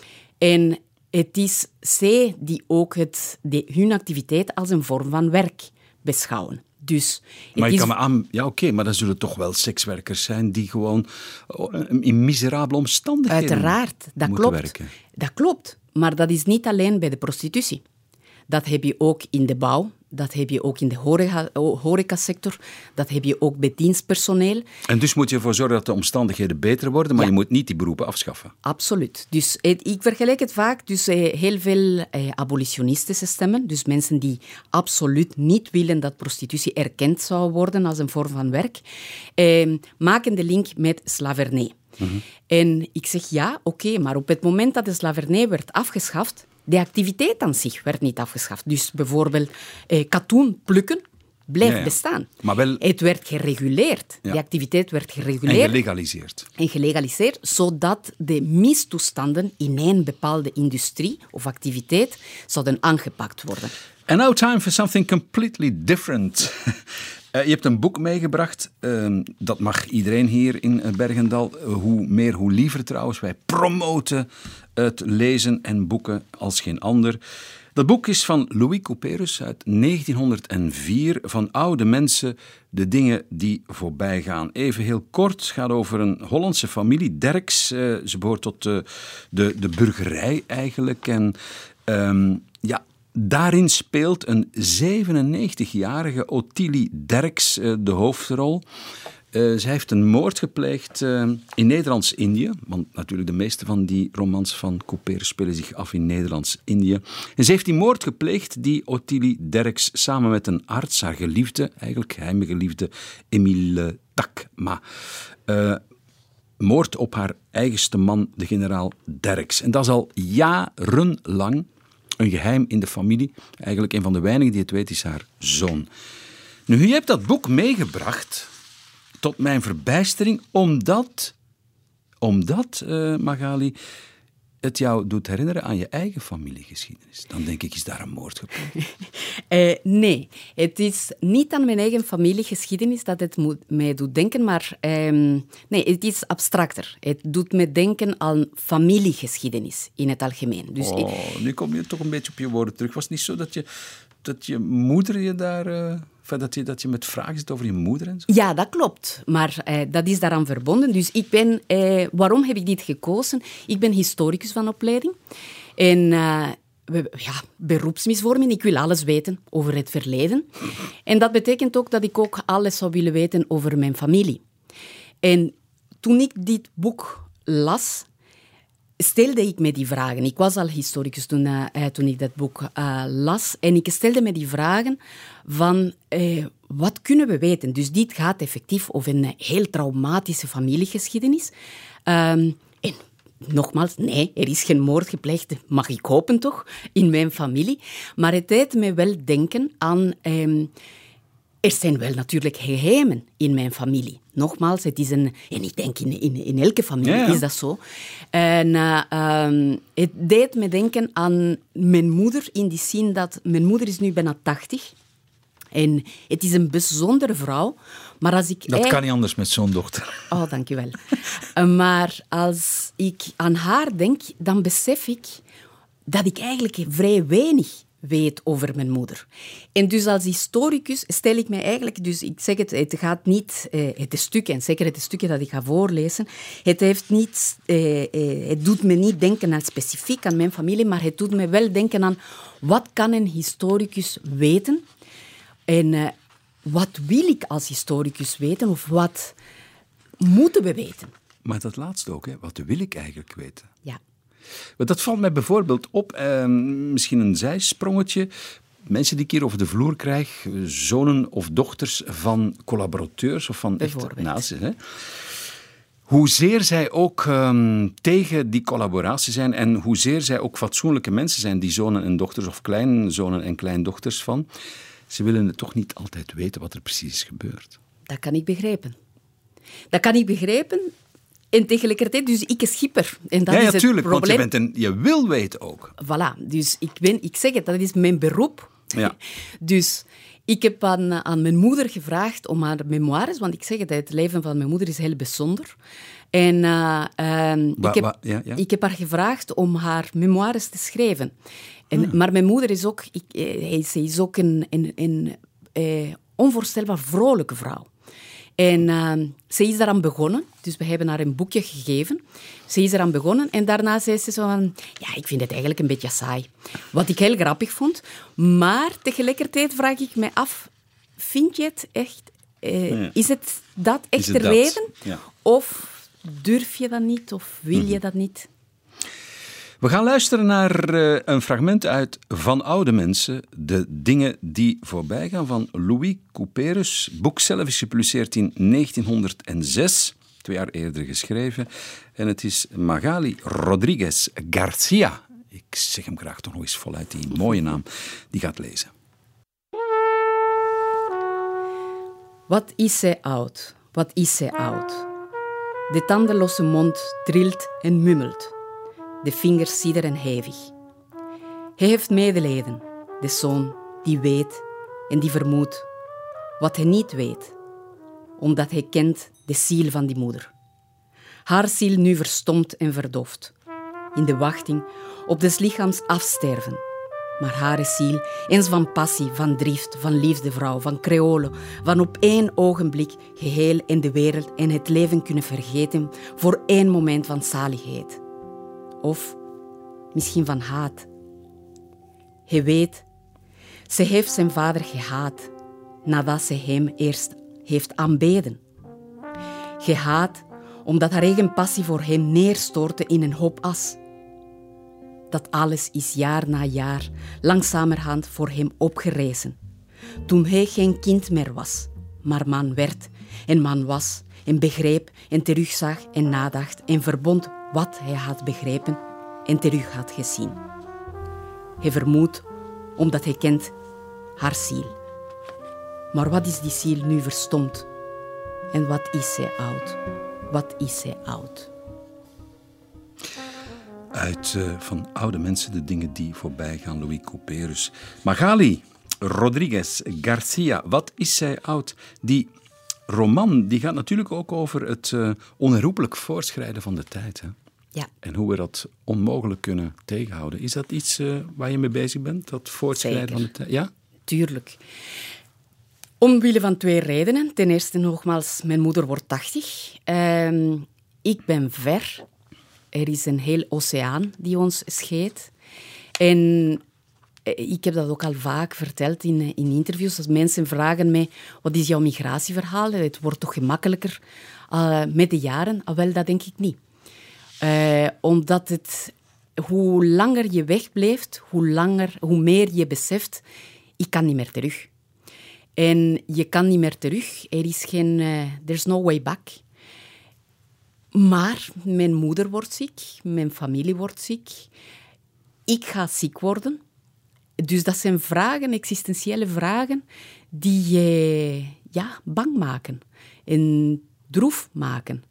En het is zij die ook het, de, hun activiteit als een vorm van werk beschouwen. Dus maar je is... kan me aan... Ja, oké, okay, maar dan zullen toch wel sekswerkers zijn die gewoon in miserabele omstandigheden Uiteraard, dat moeten klopt. werken. Dat klopt, maar dat is niet alleen bij de prostitutie. Dat heb je ook in de bouw, dat heb je ook in de horeca, horecasector, dat heb je ook bij dienstpersoneel. En dus moet je ervoor zorgen dat de omstandigheden beter worden, maar ja. je moet niet die beroepen afschaffen. Absoluut. Dus ik vergelijk het vaak, dus heel veel eh, abolitionistische stemmen, dus mensen die absoluut niet willen dat prostitutie erkend zou worden als een vorm van werk, eh, maken de link met slavernij. Mm-hmm. En ik zeg ja, oké, okay, maar op het moment dat de slavernij werd afgeschaft, de activiteit aan zich werd niet afgeschaft. Dus bijvoorbeeld eh, katoen plukken blijft ja, ja. bestaan. Maar wel... Het werd gereguleerd. Ja. De activiteit werd gereguleerd. En gelegaliseerd. En gelegaliseerd, zodat de mistoestanden in een bepaalde industrie of activiteit zouden aangepakt worden. And now time for something completely different. Uh, je hebt een boek meegebracht, uh, dat mag iedereen hier in Bergendal, uh, hoe meer hoe liever trouwens. Wij promoten het lezen en boeken als geen ander. Dat boek is van Louis Couperus uit negentienhonderd vier, van oude mensen, de dingen die voorbij gaan. Even heel kort, het gaat over een Hollandse familie, Derks. Uh, ze behoort tot de, de, de burgerij eigenlijk. En um, ja... Daarin speelt een zevenennegentigjarige Ottilie Derks uh, de hoofdrol. Uh, zij heeft een moord gepleegd uh, in Nederlands-Indië. Want natuurlijk de meeste van die romans van Couperus spelen zich af in Nederlands-Indië. En ze heeft die moord gepleegd, die Ottilie Derks, samen met een arts, haar geliefde, eigenlijk geheime geliefde, Emile Takma. Uh, moord op haar eigenste man, de generaal Derks. En dat is al jarenlang een geheim in de familie. Eigenlijk een van de weinigen die het weet is haar zoon. Nu, je hebt dat boek meegebracht, tot mijn verbijstering, omdat, omdat uh, Magali, het jou doet herinneren aan je eigen familiegeschiedenis. Dan denk ik, is daar een moord gepleegd? uh, nee, het is niet aan mijn eigen familiegeschiedenis dat het moet, mij doet denken, maar um, nee, het is abstracter. Het doet me denken aan familiegeschiedenis in het algemeen. Dus oh, ik, nu kom je toch een beetje op je woorden terug. Was het niet zo dat je, dat je moeder je daar... Uh, dat, je, dat je met vragen zit over je moeder en zo? Ja, dat klopt. Maar uh, dat is daaraan verbonden. Dus ik ben... Uh, waarom heb ik dit gekozen? Ik ben historicus van opleiding. En uh, ja, beroepsmisvorming. Ik wil alles weten over het verleden. En dat betekent ook dat ik ook alles zou willen weten over mijn familie. En toen ik dit boek las, stelde ik me die vragen. Ik was al historicus toen, uh, toen ik dat boek uh, las. En ik stelde me die vragen van... Uh, wat kunnen we weten? Dus dit gaat effectief over een heel traumatische familiegeschiedenis. Um, en nogmaals, nee, er is geen moord gepleegd, mag ik hopen toch, in mijn familie. Maar het deed me wel denken aan... Um, er zijn wel natuurlijk geheimen in mijn familie. Nogmaals, het is een... En ik denk in, in, in elke familie ja, ja. is dat zo. En uh, um, het deed me denken aan mijn moeder in die zin dat... Mijn moeder is nu bijna tachtig. En het is een bijzondere vrouw. Maar als ik dat eigenlijk... kan niet anders met zo'n dochter. Oh, dank je wel. uh, maar als ik aan haar denk, dan besef ik dat ik eigenlijk vrij weinig weet over mijn moeder. En dus als historicus stel ik mij eigenlijk... Dus ik zeg het, het gaat niet... Uh, het stuk, en zeker het stukje dat ik ga voorlezen, het heeft niet... Uh, uh, het doet me niet denken aan specifiek aan mijn familie, maar het doet me wel denken aan wat kan een historicus weten en uh, wat wil ik als historicus weten of wat moeten we weten. Maar dat laatste ook, hè? Wat wil ik eigenlijk weten? Ja. Dat valt mij bijvoorbeeld op, eh, misschien een zijsprongetje. Mensen die ik hier over de vloer krijg, zonen of dochters van collaborateurs of van echte nazi's. Hè? Hoezeer zij ook um, tegen die collaboratie zijn en hoezeer zij ook fatsoenlijke mensen zijn, die zonen en dochters of kleinzonen en kleindochters van, ze willen het toch niet altijd weten wat er precies is gebeurd. Dat kan ik begrijpen. Dat kan ik begrijpen. En tegelijkertijd, dus ik is schipper. En dat ja, is ja, tuurlijk, het probleem. Want je, bent een, je wil weten ook. Voilà, dus ik, ben, ik zeg het, dat is mijn beroep. Ja. Dus ik heb aan, aan mijn moeder gevraagd om haar memoires, want ik zeg het, het leven van mijn moeder is heel bijzonder. En uh, uh, wa, ik, heb, wa, ja, ja. ik heb haar gevraagd om haar memoires te schrijven. En, hmm. Maar mijn moeder is ook, ik, eh, ze is ook een, een, een eh, onvoorstelbaar vrolijke vrouw. En uh, ze is daaraan begonnen. Dus we hebben haar een boekje gegeven. Ze is eraan begonnen. En daarna zei ze zo van... Ja, ik vind het eigenlijk een beetje saai. Wat ik heel grappig vond. Maar tegelijkertijd vraag ik me af... Vind je het echt... Uh, ja. Is het dat echt de reden? Ja. Of durf je dat niet? Of wil mm-hmm. je dat niet? We gaan luisteren naar uh, een fragment uit Van Oude Mensen, de dingen die voorbij gaan, van Louis Couperus. Het boek zelf is gepubliceerd in negentienhonderdzes, twee jaar eerder geschreven. En het is Magali Rodriguez Garcia. Ik zeg hem graag toch nog eens voluit, die mooie naam, die gaat lezen. Wat is zij oud, wat is zij oud. De tandenloze mond trilt en mummelt. De vingers sidderen hevig. Hij heeft medelijden, de zoon die weet en die vermoedt wat hij niet weet, omdat hij kent de ziel van die moeder. Haar ziel nu verstomd en verdoofd, in de wachting op des lichaams afsterven. Maar haar ziel, eens van passie, van drift, van liefdevrouw, van creole, van op één ogenblik geheel in de wereld en het leven kunnen vergeten voor één moment van zaligheid. Of misschien van haat. Hij weet, ze heeft zijn vader gehaat nadat ze hem eerst heeft aanbeden. Gehaat omdat haar eigen passie voor hem neerstortte in een hoop as. Dat alles is jaar na jaar langzamerhand voor hem opgerezen. Toen hij geen kind meer was, maar man werd en man was en begreep en terugzag en nadacht en verbond wat hij had begrepen en terug had gezien. Hij vermoedt omdat hij kent haar ziel. Maar wat is die ziel nu verstomd? En wat is zij oud? Wat is zij oud? uit uh, Van oude mensen de dingen die voorbij gaan, Louis Couperus. Magali Rodriguez Garcia, wat is zij oud? Die roman die gaat natuurlijk ook over het uh, onherroepelijk voortschrijden van de tijd. Hè? Ja. En hoe we dat onmogelijk kunnen tegenhouden. Is dat iets uh, waar je mee bezig bent, dat voortschrijden Zeker. van de tijd? Ja? Tuurlijk. Omwille van twee redenen. Ten eerste nogmaals, mijn moeder wordt tachtig. Uh, ik ben ver. Er is een heel oceaan die ons scheidt. En ik heb dat ook al vaak verteld in, in interviews. Als mensen vragen mij, wat is jouw migratieverhaal? Het wordt toch gemakkelijker uh, met de jaren? Ah, wel, dat denk ik niet. Uh, omdat het, hoe langer je wegblijft, hoe, langer, hoe meer je beseft, ik kan niet meer terug. En je kan niet meer terug. Er is geen, uh, there's no way back. Maar mijn moeder wordt ziek, mijn familie wordt ziek. Ik ga ziek worden. Dus dat zijn vragen, existentiële vragen, die je ja, bang maken en droef maken.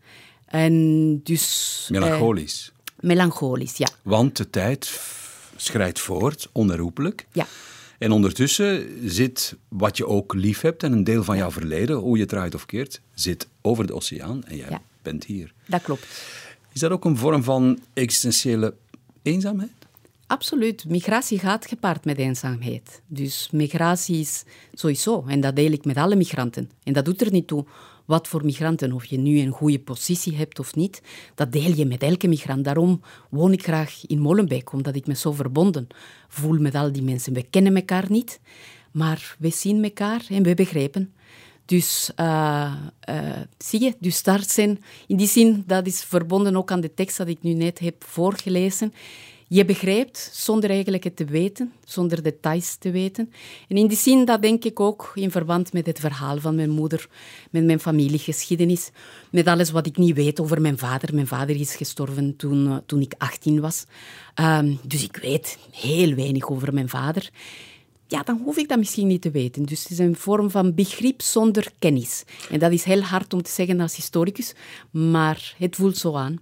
En dus, melancholisch. Uh, melancholisch, ja. Want de tijd schrijdt voort, onherroepelijk. Ja. En ondertussen zit wat je ook lief hebt en een deel van ja. jouw verleden, hoe je het draait of keert, zit over de oceaan en jij ja. bent hier. Dat klopt. Is dat ook een vorm van existentiële eenzaamheid? Absoluut. Migratie gaat gepaard met eenzaamheid. Dus migratie is sowieso, en dat deel ik met alle migranten. En dat doet er niet toe wat voor migranten, of je nu een goede positie hebt of niet. Dat deel je met elke migrant. Daarom woon ik graag in Molenbeek, omdat ik me zo verbonden voel met al die mensen. We kennen elkaar niet, maar we zien elkaar en we begrijpen. Dus uh, uh, zie je, dus daar zijn, in die zin, dat is verbonden ook aan de tekst dat ik nu net heb voorgelezen. Je begrijpt zonder eigenlijk het te weten, zonder details te weten. En in die zin, dat denk ik ook in verband met het verhaal van mijn moeder, met mijn familiegeschiedenis, met alles wat ik niet weet over mijn vader. Mijn vader is gestorven toen, uh, toen ik achttien was. Um, dus ik weet heel weinig over mijn vader. Ja, dan hoef ik dat misschien niet te weten. Dus het is een vorm van begrip zonder kennis. En dat is heel hard om te zeggen als historicus, maar het voelt zo aan.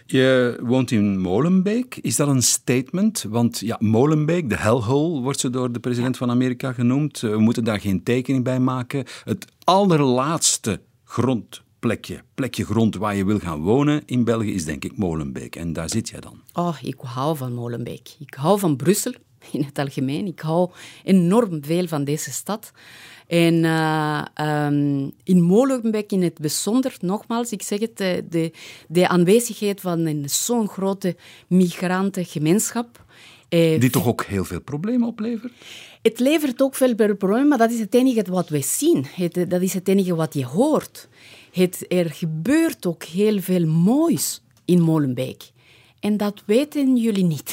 Je woont in Molenbeek. Is dat een statement? Want ja, Molenbeek, de hellhole, wordt ze door de president van Amerika genoemd. We moeten daar geen tekening bij maken. Het allerlaatste grondplekje, plekje grond waar je wil gaan wonen in België is denk ik Molenbeek. En daar zit jij dan. Oh, ik hou van Molenbeek. Ik hou van Brussel. In het algemeen. Ik hou enorm veel van deze stad. En uh, um, in Molenbeek in het bijzonder, nogmaals, ik zeg het, de, de aanwezigheid van een zo'n grote migrantengemeenschap. Uh, Die toch ook heel veel problemen oplevert? Het levert ook veel problemen, maar dat is het enige wat wij zien. Het, dat is het enige wat je hoort. Het, er gebeurt ook heel veel moois in Molenbeek. En dat weten jullie niet.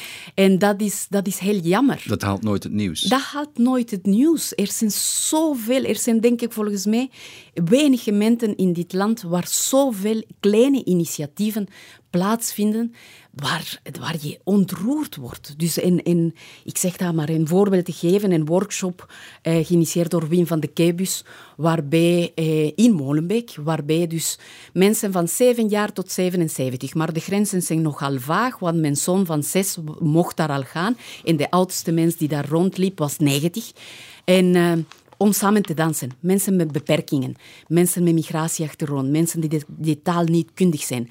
En dat is, dat is heel jammer. Dat haalt nooit het nieuws. Dat haalt nooit het nieuws. Er zijn zoveel, er zijn denk ik volgens mij weinig gemeenten in dit land waar zoveel kleine initiatieven plaatsvinden waar, waar je ontroerd wordt. Dus en, en, ik zeg dat maar een voorbeeld te geven, een workshop eh, geïnitieerd door Wim van de Keibus, waarbij eh, in Molenbeek, waarbij dus mensen van zeven jaar tot zevenenzeventig, maar de grenzen zijn nogal vaag, want mijn zoon van zes mocht daar al gaan en de oudste mens die daar rondliep was negentig. En uh, om samen te dansen. Mensen met beperkingen, mensen met migratieachtergrond, mensen die de, die taal niet kundig zijn.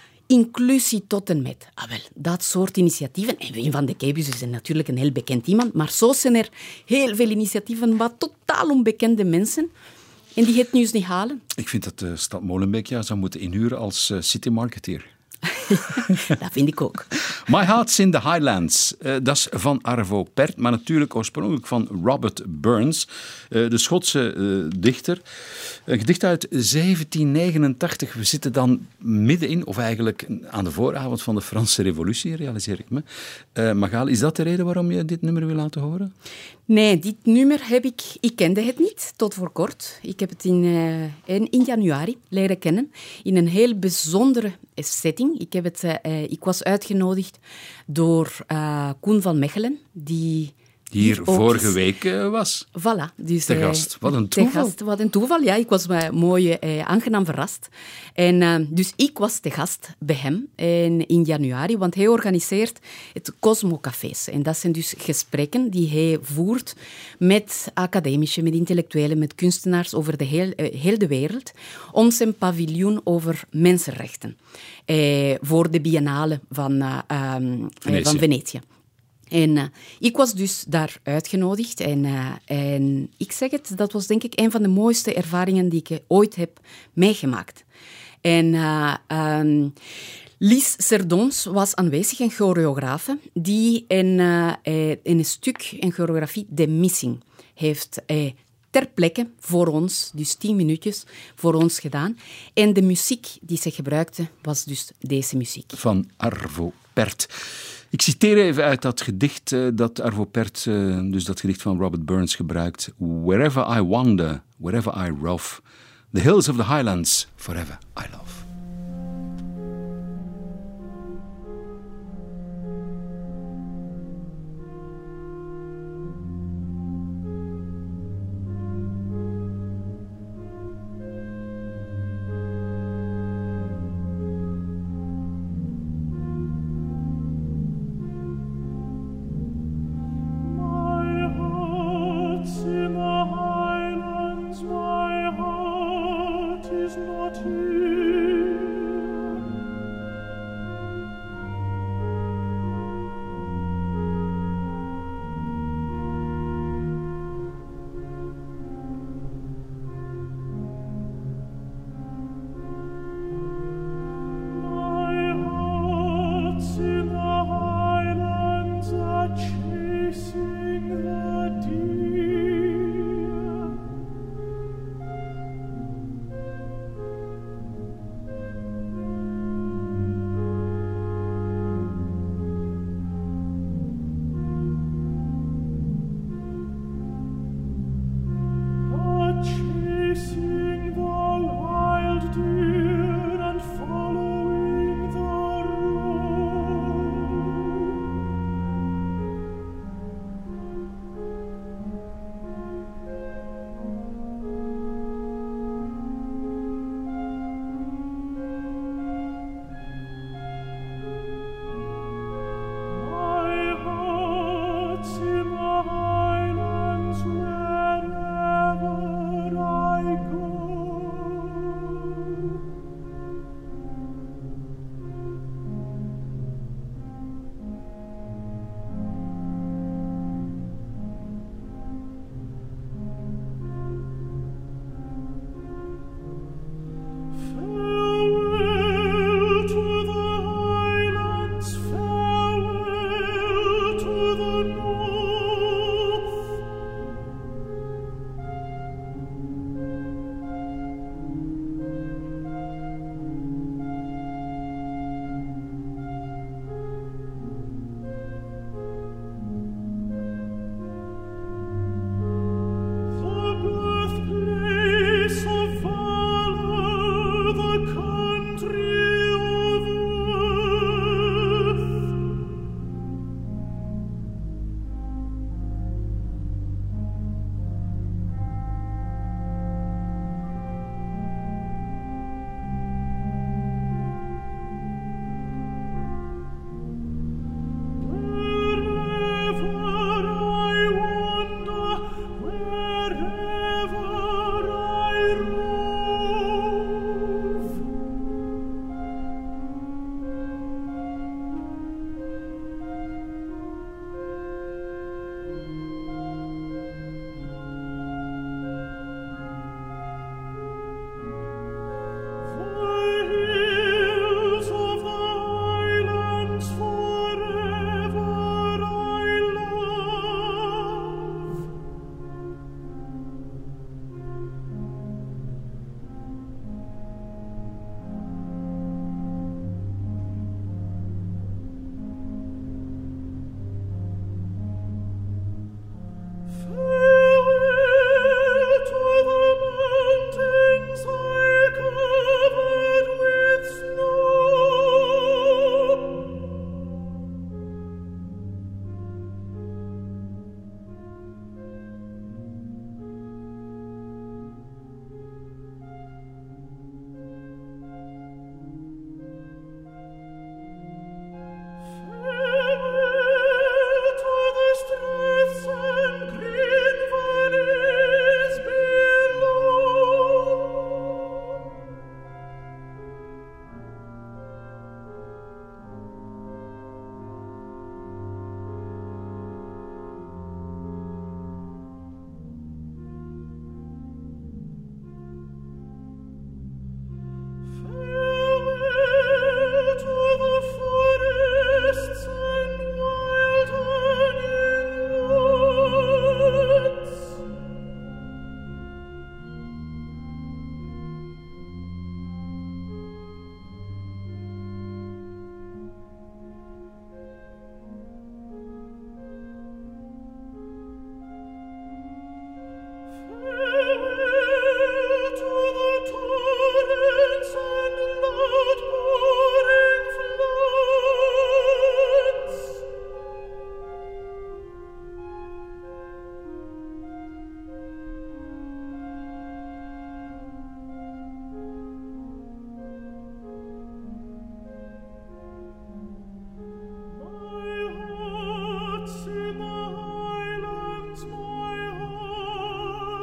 Inclusie tot en met. Ah, wel, dat soort initiatieven. En Wim van de Keibus is natuurlijk een heel bekend iemand, maar zo zijn er heel veel initiatieven, maar totaal onbekende mensen. En die het nieuws niet halen. Ik vind dat de stad Molenbeek ja, zou moeten inhuren als uh, citymarketeer. Dat vind ik ook. My Heart's in the Highlands. Uh, dat is van Arvo Pärt, maar natuurlijk oorspronkelijk van Robert Burns, uh, de Schotse uh, dichter. Een gedicht uit zeventien negenentachtig. We zitten dan middenin, of eigenlijk aan de vooravond van de Franse Revolutie, realiseer ik me. Uh, Magali, is dat de reden waarom je dit nummer wil laten horen? Nee, dit nummer heb ik... Ik kende het niet, tot voor kort. Ik heb het in, uh, in, in januari leren kennen, in een heel bijzondere setting. Ik, heb het, uh, ik was uitgenodigd door uh, Koen van Mechelen, die hier ook vorige is. week uh, was. Voilà. Dus, Te uh, gast. Wat een toeval. Te gast, wat een toeval, ja. Ik was uh, mooi uh, aangenaam verrast. En, uh, dus ik was te gast bij hem in, in januari, want hij organiseert het Cosmo Cafés. En dat zijn dus gesprekken die hij voert met academici, met intellectuelen, met kunstenaars over de heel, uh, heel de wereld, om zijn paviljoen over mensenrechten. Uh, voor de Biennale van, uh, um, Venetië. van Venetië. En uh, ik was dus daar uitgenodigd. En, uh, en ik zeg het, dat was denk ik een van de mooiste ervaringen die ik ooit heb meegemaakt. En uh, um, Lies Serdons was aanwezig, een choreografe, die in, uh, in een stuk, een choreografie, The Missing, heeft uh, ter plekke voor ons, dus tien minuutjes, voor ons gedaan. En de muziek die ze gebruikte, was dus deze muziek. Van Arvo Pärt. Ik citeer even uit dat gedicht uh, dat Arvo Pärt, uh, dus dat gedicht van Robert Burns, gebruikt. Wherever I wander, wherever I rove, the hills of the highlands, forever I love. My heart is not here.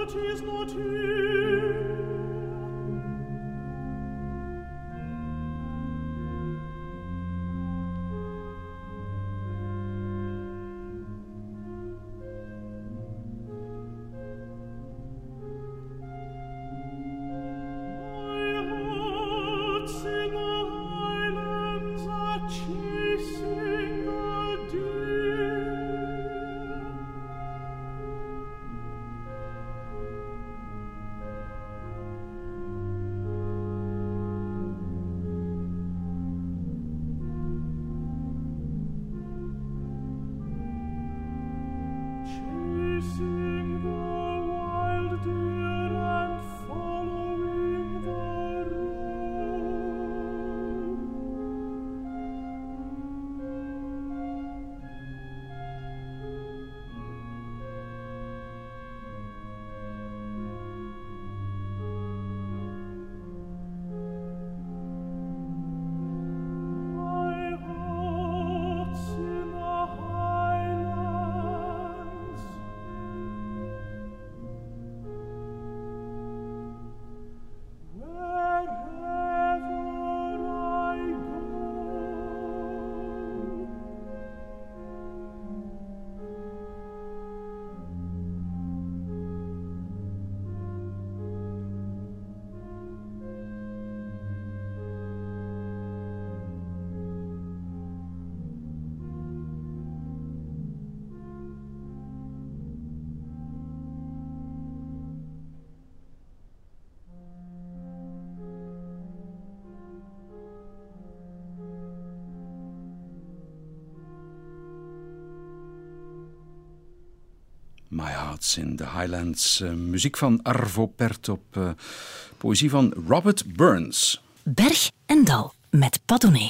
My Heart's in the Highlands. Uh, muziek van Arvo Pärt op uh, poëzie van Robert Burns. Berg en Dal met Padone.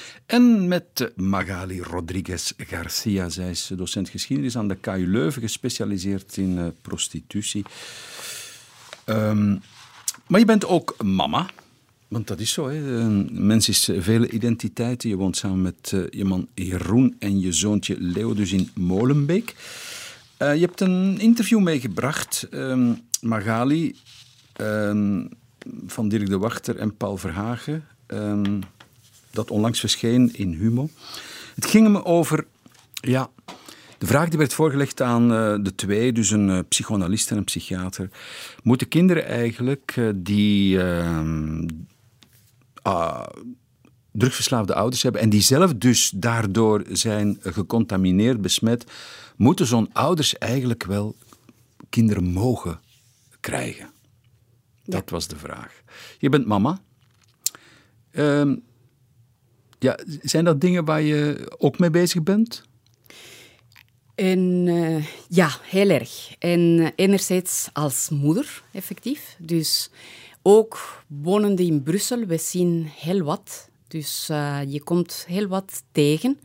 En met Magali Rodriguez Garcia. Zij is docent geschiedenis aan de K U Leuven, gespecialiseerd in uh, prostitutie. Um, maar je bent ook mama. Want dat is zo, hè. Een mens is vele identiteiten. Je woont samen met uh, je man Jeroen en je zoontje Leo, dus in Molenbeek. Uh, je hebt een interview meegebracht, um, Magali, um, van Dirk de Wachter en Paul Verhagen, um, dat onlangs verscheen in Humo. Het ging hem over, ja, de vraag die werd voorgelegd aan uh, de twee, dus een uh, psychoanalist en een psychiater. Moeten kinderen eigenlijk uh, die uh, uh, drugsverslaafde ouders hebben en die zelf dus daardoor zijn gecontamineerd, besmet, moeten zo'n ouders eigenlijk wel kinderen mogen krijgen? Dat ja. was de vraag. Je bent mama. Uh, ja, zijn dat dingen waar je ook mee bezig bent? En, uh, ja, heel erg. En enerzijds als moeder, effectief. Dus ook wonende in Brussel, we zien heel wat. Dus uh, je komt heel wat tegen.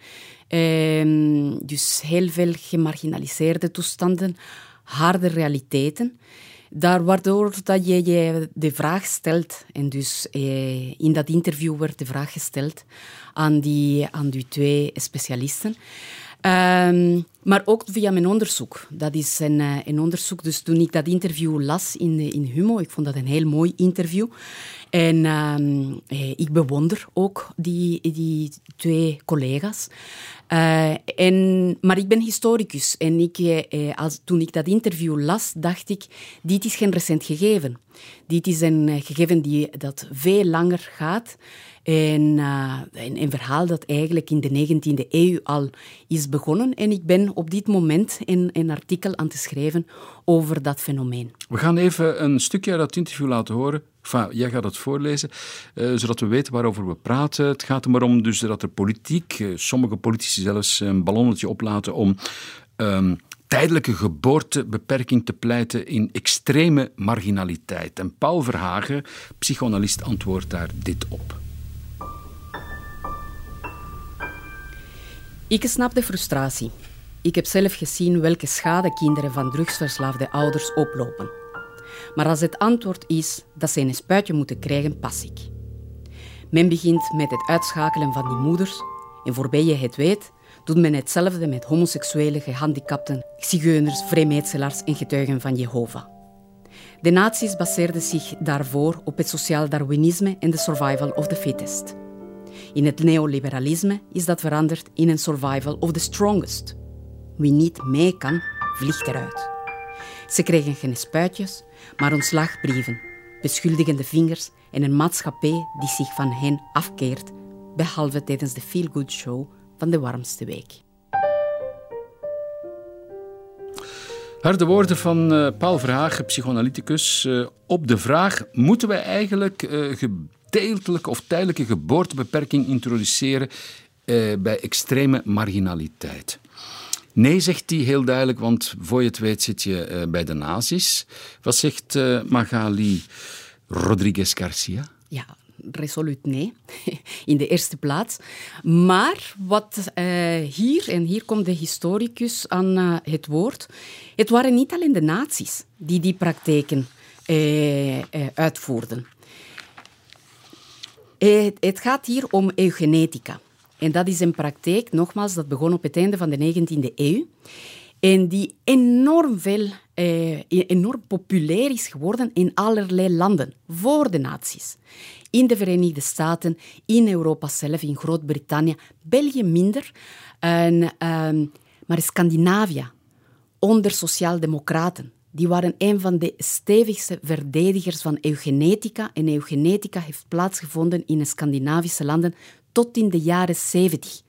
Uh, dus heel veel gemarginaliseerde toestanden, harde realiteiten. Daar waardoor dat je je de vraag stelt, en dus eh, in dat interview werd de vraag gesteld aan die, aan die twee specialisten. Um, maar ook via mijn onderzoek. Dat is een, een onderzoek, dus toen ik dat interview las in, in Humo, ik vond dat een heel mooi interview. En um, eh, ik bewonder ook die, die twee collega's. Uh, en, maar ik ben historicus en ik, eh, als, toen ik dat interview las, dacht ik, dit is geen recent gegeven. Dit is een gegeven die, dat veel langer gaat. En uh, een, een verhaal dat eigenlijk in de negentiende eeuw al is begonnen. En ik ben op dit moment een, een artikel aan te schrijven over dat fenomeen. We gaan even een stukje uit dat interview laten horen. Enfin, jij gaat het voorlezen, uh, zodat we weten waarover we praten. Het gaat er maar om dus dat de politiek, uh, sommige politici zelfs, een ballonnetje oplaten om um, tijdelijke geboortebeperking te pleiten in extreme marginaliteit. En Paul Verhagen, psychoanalist, antwoordt daar dit op. Ik snap de frustratie. Ik heb zelf gezien welke schade kinderen van drugsverslaafde ouders oplopen. Maar als het antwoord is dat ze een spuitje moeten krijgen, pas ik. Men begint met het uitschakelen van die moeders en voorbij je het weet, doet men hetzelfde met homoseksuele, gehandicapten, zigeuners, vrijmetselaars en getuigen van Jehovah. De nazi's baseerden zich daarvoor op het sociaal darwinisme en de survival of the fittest. In het neoliberalisme is dat veranderd in een survival of the strongest. Wie niet mee kan, vliegt eruit. Ze kregen geen spuitjes, maar ontslagbrieven, beschuldigende vingers en een maatschappij die zich van hen afkeert, behalve tijdens de feel-good show van de warmste week. Harde woorden van uh, Paul Verhagen, psychoanalyticus. Uh, op de vraag, moeten wij eigenlijk uh, gedeeltelijke of tijdelijke geboortebeperking introduceren uh, bij extreme marginaliteit? Nee, zegt hij heel duidelijk, want voor je het weet zit je uh, bij de nazi's. Wat zegt uh, Magali Rodriguez Garcia? Ja, resoluut nee, in de eerste plaats. Maar wat uh, hier, en hier komt de historicus aan uh, het woord, het waren niet alleen de nazi's die die praktijken uh, uh, uitvoerden. Uh, het gaat hier om eugenetica. En dat is een praktijk, nogmaals, dat begon op het einde van de negentiende eeuw. En die enorm, veel, eh, enorm populair is geworden in allerlei landen, voor de nazi's. In de Verenigde Staten, in Europa zelf, in Groot-Brittannië, België minder. En, um, maar Scandinavië, onder sociaaldemocraten, die waren een van de stevigste verdedigers van eugenetica. En eugenetica heeft plaatsgevonden in de Scandinavische landen tot in de jaren zeventig.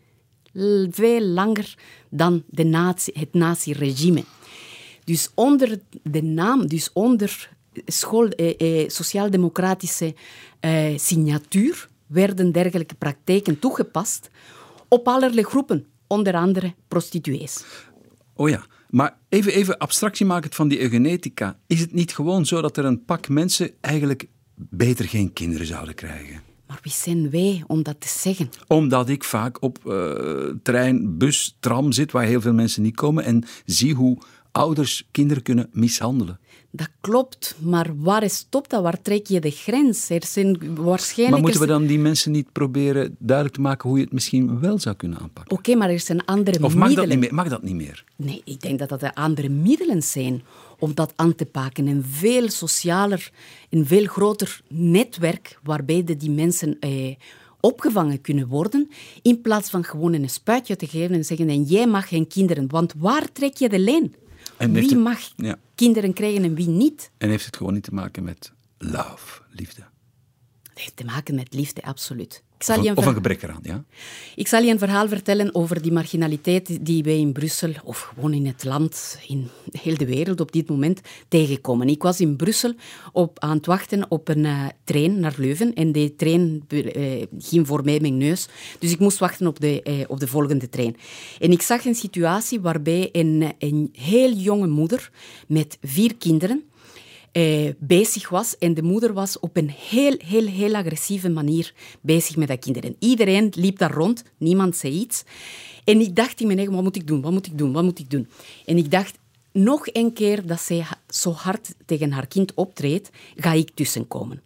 Veel langer dan de nazi, het nazi-regime. Dus onder de naam, dus onder school, eh, eh, sociaal-democratische eh, signatuur werden dergelijke praktijken toegepast op allerlei groepen, onder andere prostituees. Oh ja, maar even, even abstractie maken van die eugenetica. Is het niet gewoon zo dat er een pak mensen eigenlijk beter geen kinderen zouden krijgen? Maar wie zijn wij om dat te zeggen? Omdat ik vaak op uh, trein, bus, tram zit waar heel veel mensen niet komen en zie hoe ouders kinderen kunnen mishandelen. Dat klopt, maar waar stopt dat? Waar trek je de grens? Er zijn waarschijnlijk... Maar moeten we dan die mensen niet proberen duidelijk te maken hoe je het misschien wel zou kunnen aanpakken? Oké, okay, maar er zijn andere of middelen. Of mag dat niet meer? Mag dat niet meer? Nee, ik denk dat dat er andere middelen zijn om dat aan te pakken. Een veel socialer, een veel groter netwerk waarbij de die mensen eh, opgevangen kunnen worden, in plaats van gewoon een spuitje te geven en zeggen en jij mag geen kinderen, want waar trek je de lijn? En wie het, mag ja. kinderen krijgen en wie niet? En heeft het gewoon niet te maken met love, liefde? Het heeft te maken met liefde, absoluut. Ik zal of, je een of ver... een gebrek eraan, ja? Ik zal je een verhaal vertellen over die marginaliteit die wij in Brussel, of gewoon in het land, in heel de wereld op dit moment, tegenkomen. Ik was in Brussel op, aan het wachten op een uh, trein naar Leuven en die trein uh, ging voorbij mijn neus. Dus ik moest wachten op de, uh, op de volgende trein. En ik zag een situatie waarbij een, een heel jonge moeder met vier kinderen Eh, bezig was. En de moeder was op een heel, heel, heel agressieve manier bezig met de kinderen. Iedereen liep daar rond, niemand zei iets. En ik dacht in mijn eigen, wat moet ik doen, wat moet ik doen, wat moet ik doen? En ik dacht, nog een keer dat zij zo hard tegen haar kind optreedt, ga ik tussenkomen.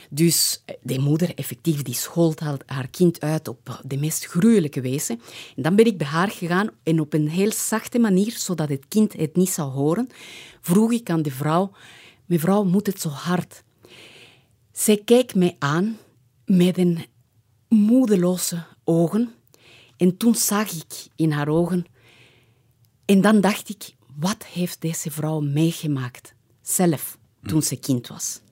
Dus de moeder, effectief, die schold haar kind uit op de meest gruwelijke wijze. En dan ben ik bij haar gegaan en op een heel zachte manier, zodat het kind het niet zou horen, vroeg ik aan de vrouw, mevrouw, moet het zo hard? Zij kijkt mij aan met een moedeloze ogen. En toen zag ik in haar ogen. En dan dacht ik, wat heeft deze vrouw meegemaakt? Zelf, toen ze kind was.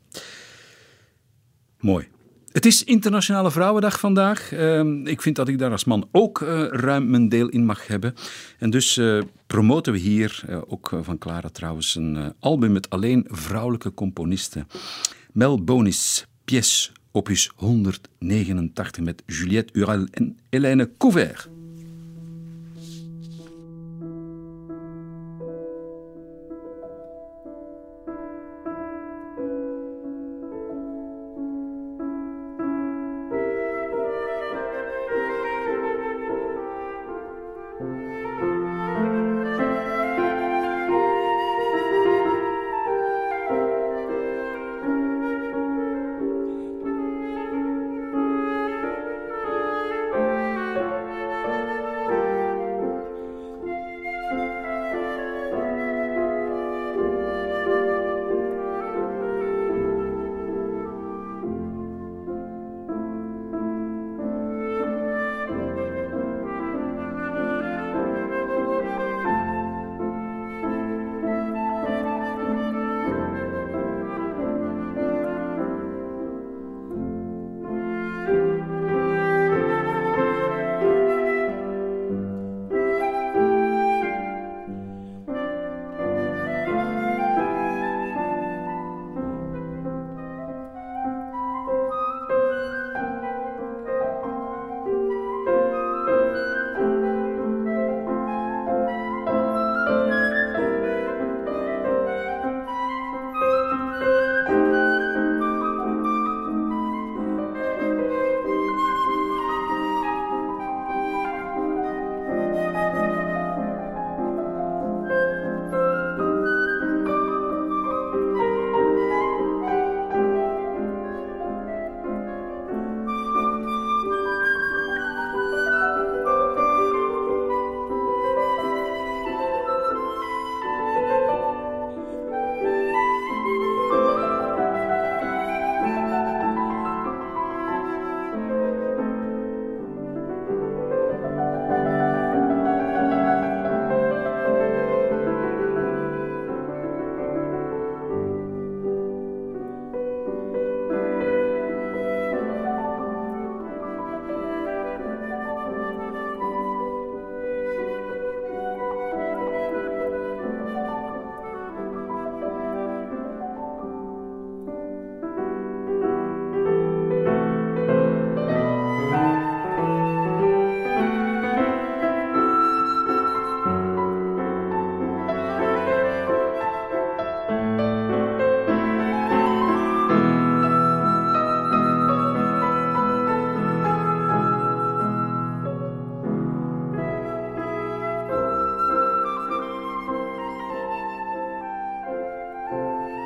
Mooi. Het is Internationale Vrouwendag vandaag. Uh, ik vind dat ik daar als man ook uh, ruim mijn deel in mag hebben. En dus uh, promoten we hier, uh, ook uh, van Clara trouwens, een uh, album met alleen vrouwelijke componisten. Mel Bonis, Pièce, opus honderdnegenentachtig met Juliette Urel en Hélène Couvert.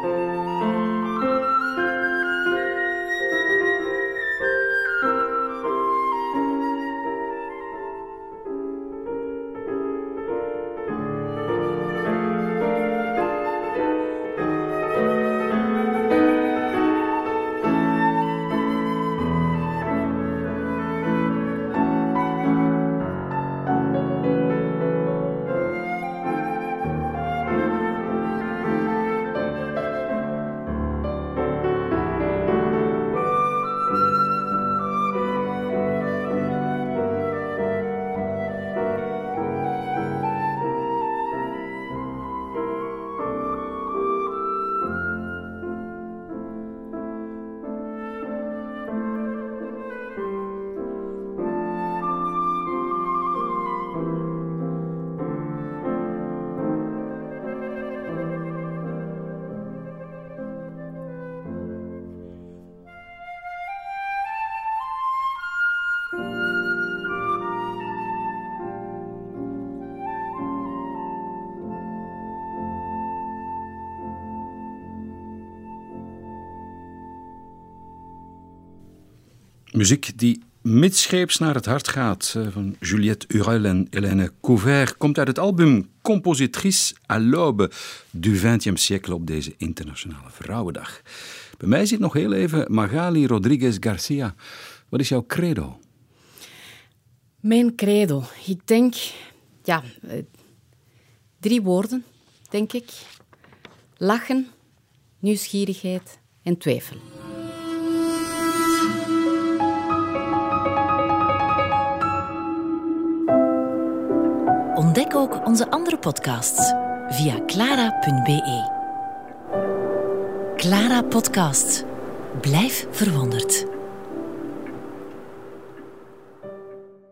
Muziek die midscheeps naar het hart gaat, van Juliette Hurel en Hélène Couvert, komt uit het album Compositrice à l'aube du vingtième siècle op deze Internationale Vrouwendag. Bij mij zit nog heel even Magali Rodriguez Garcia. Wat is jouw credo? Mijn credo? Ik denk, ja, drie woorden, denk ik. Lachen, nieuwsgierigheid en twijfel. Ontdek ook onze andere podcasts via clara punt be. Clara Podcast. Blijf verwonderd.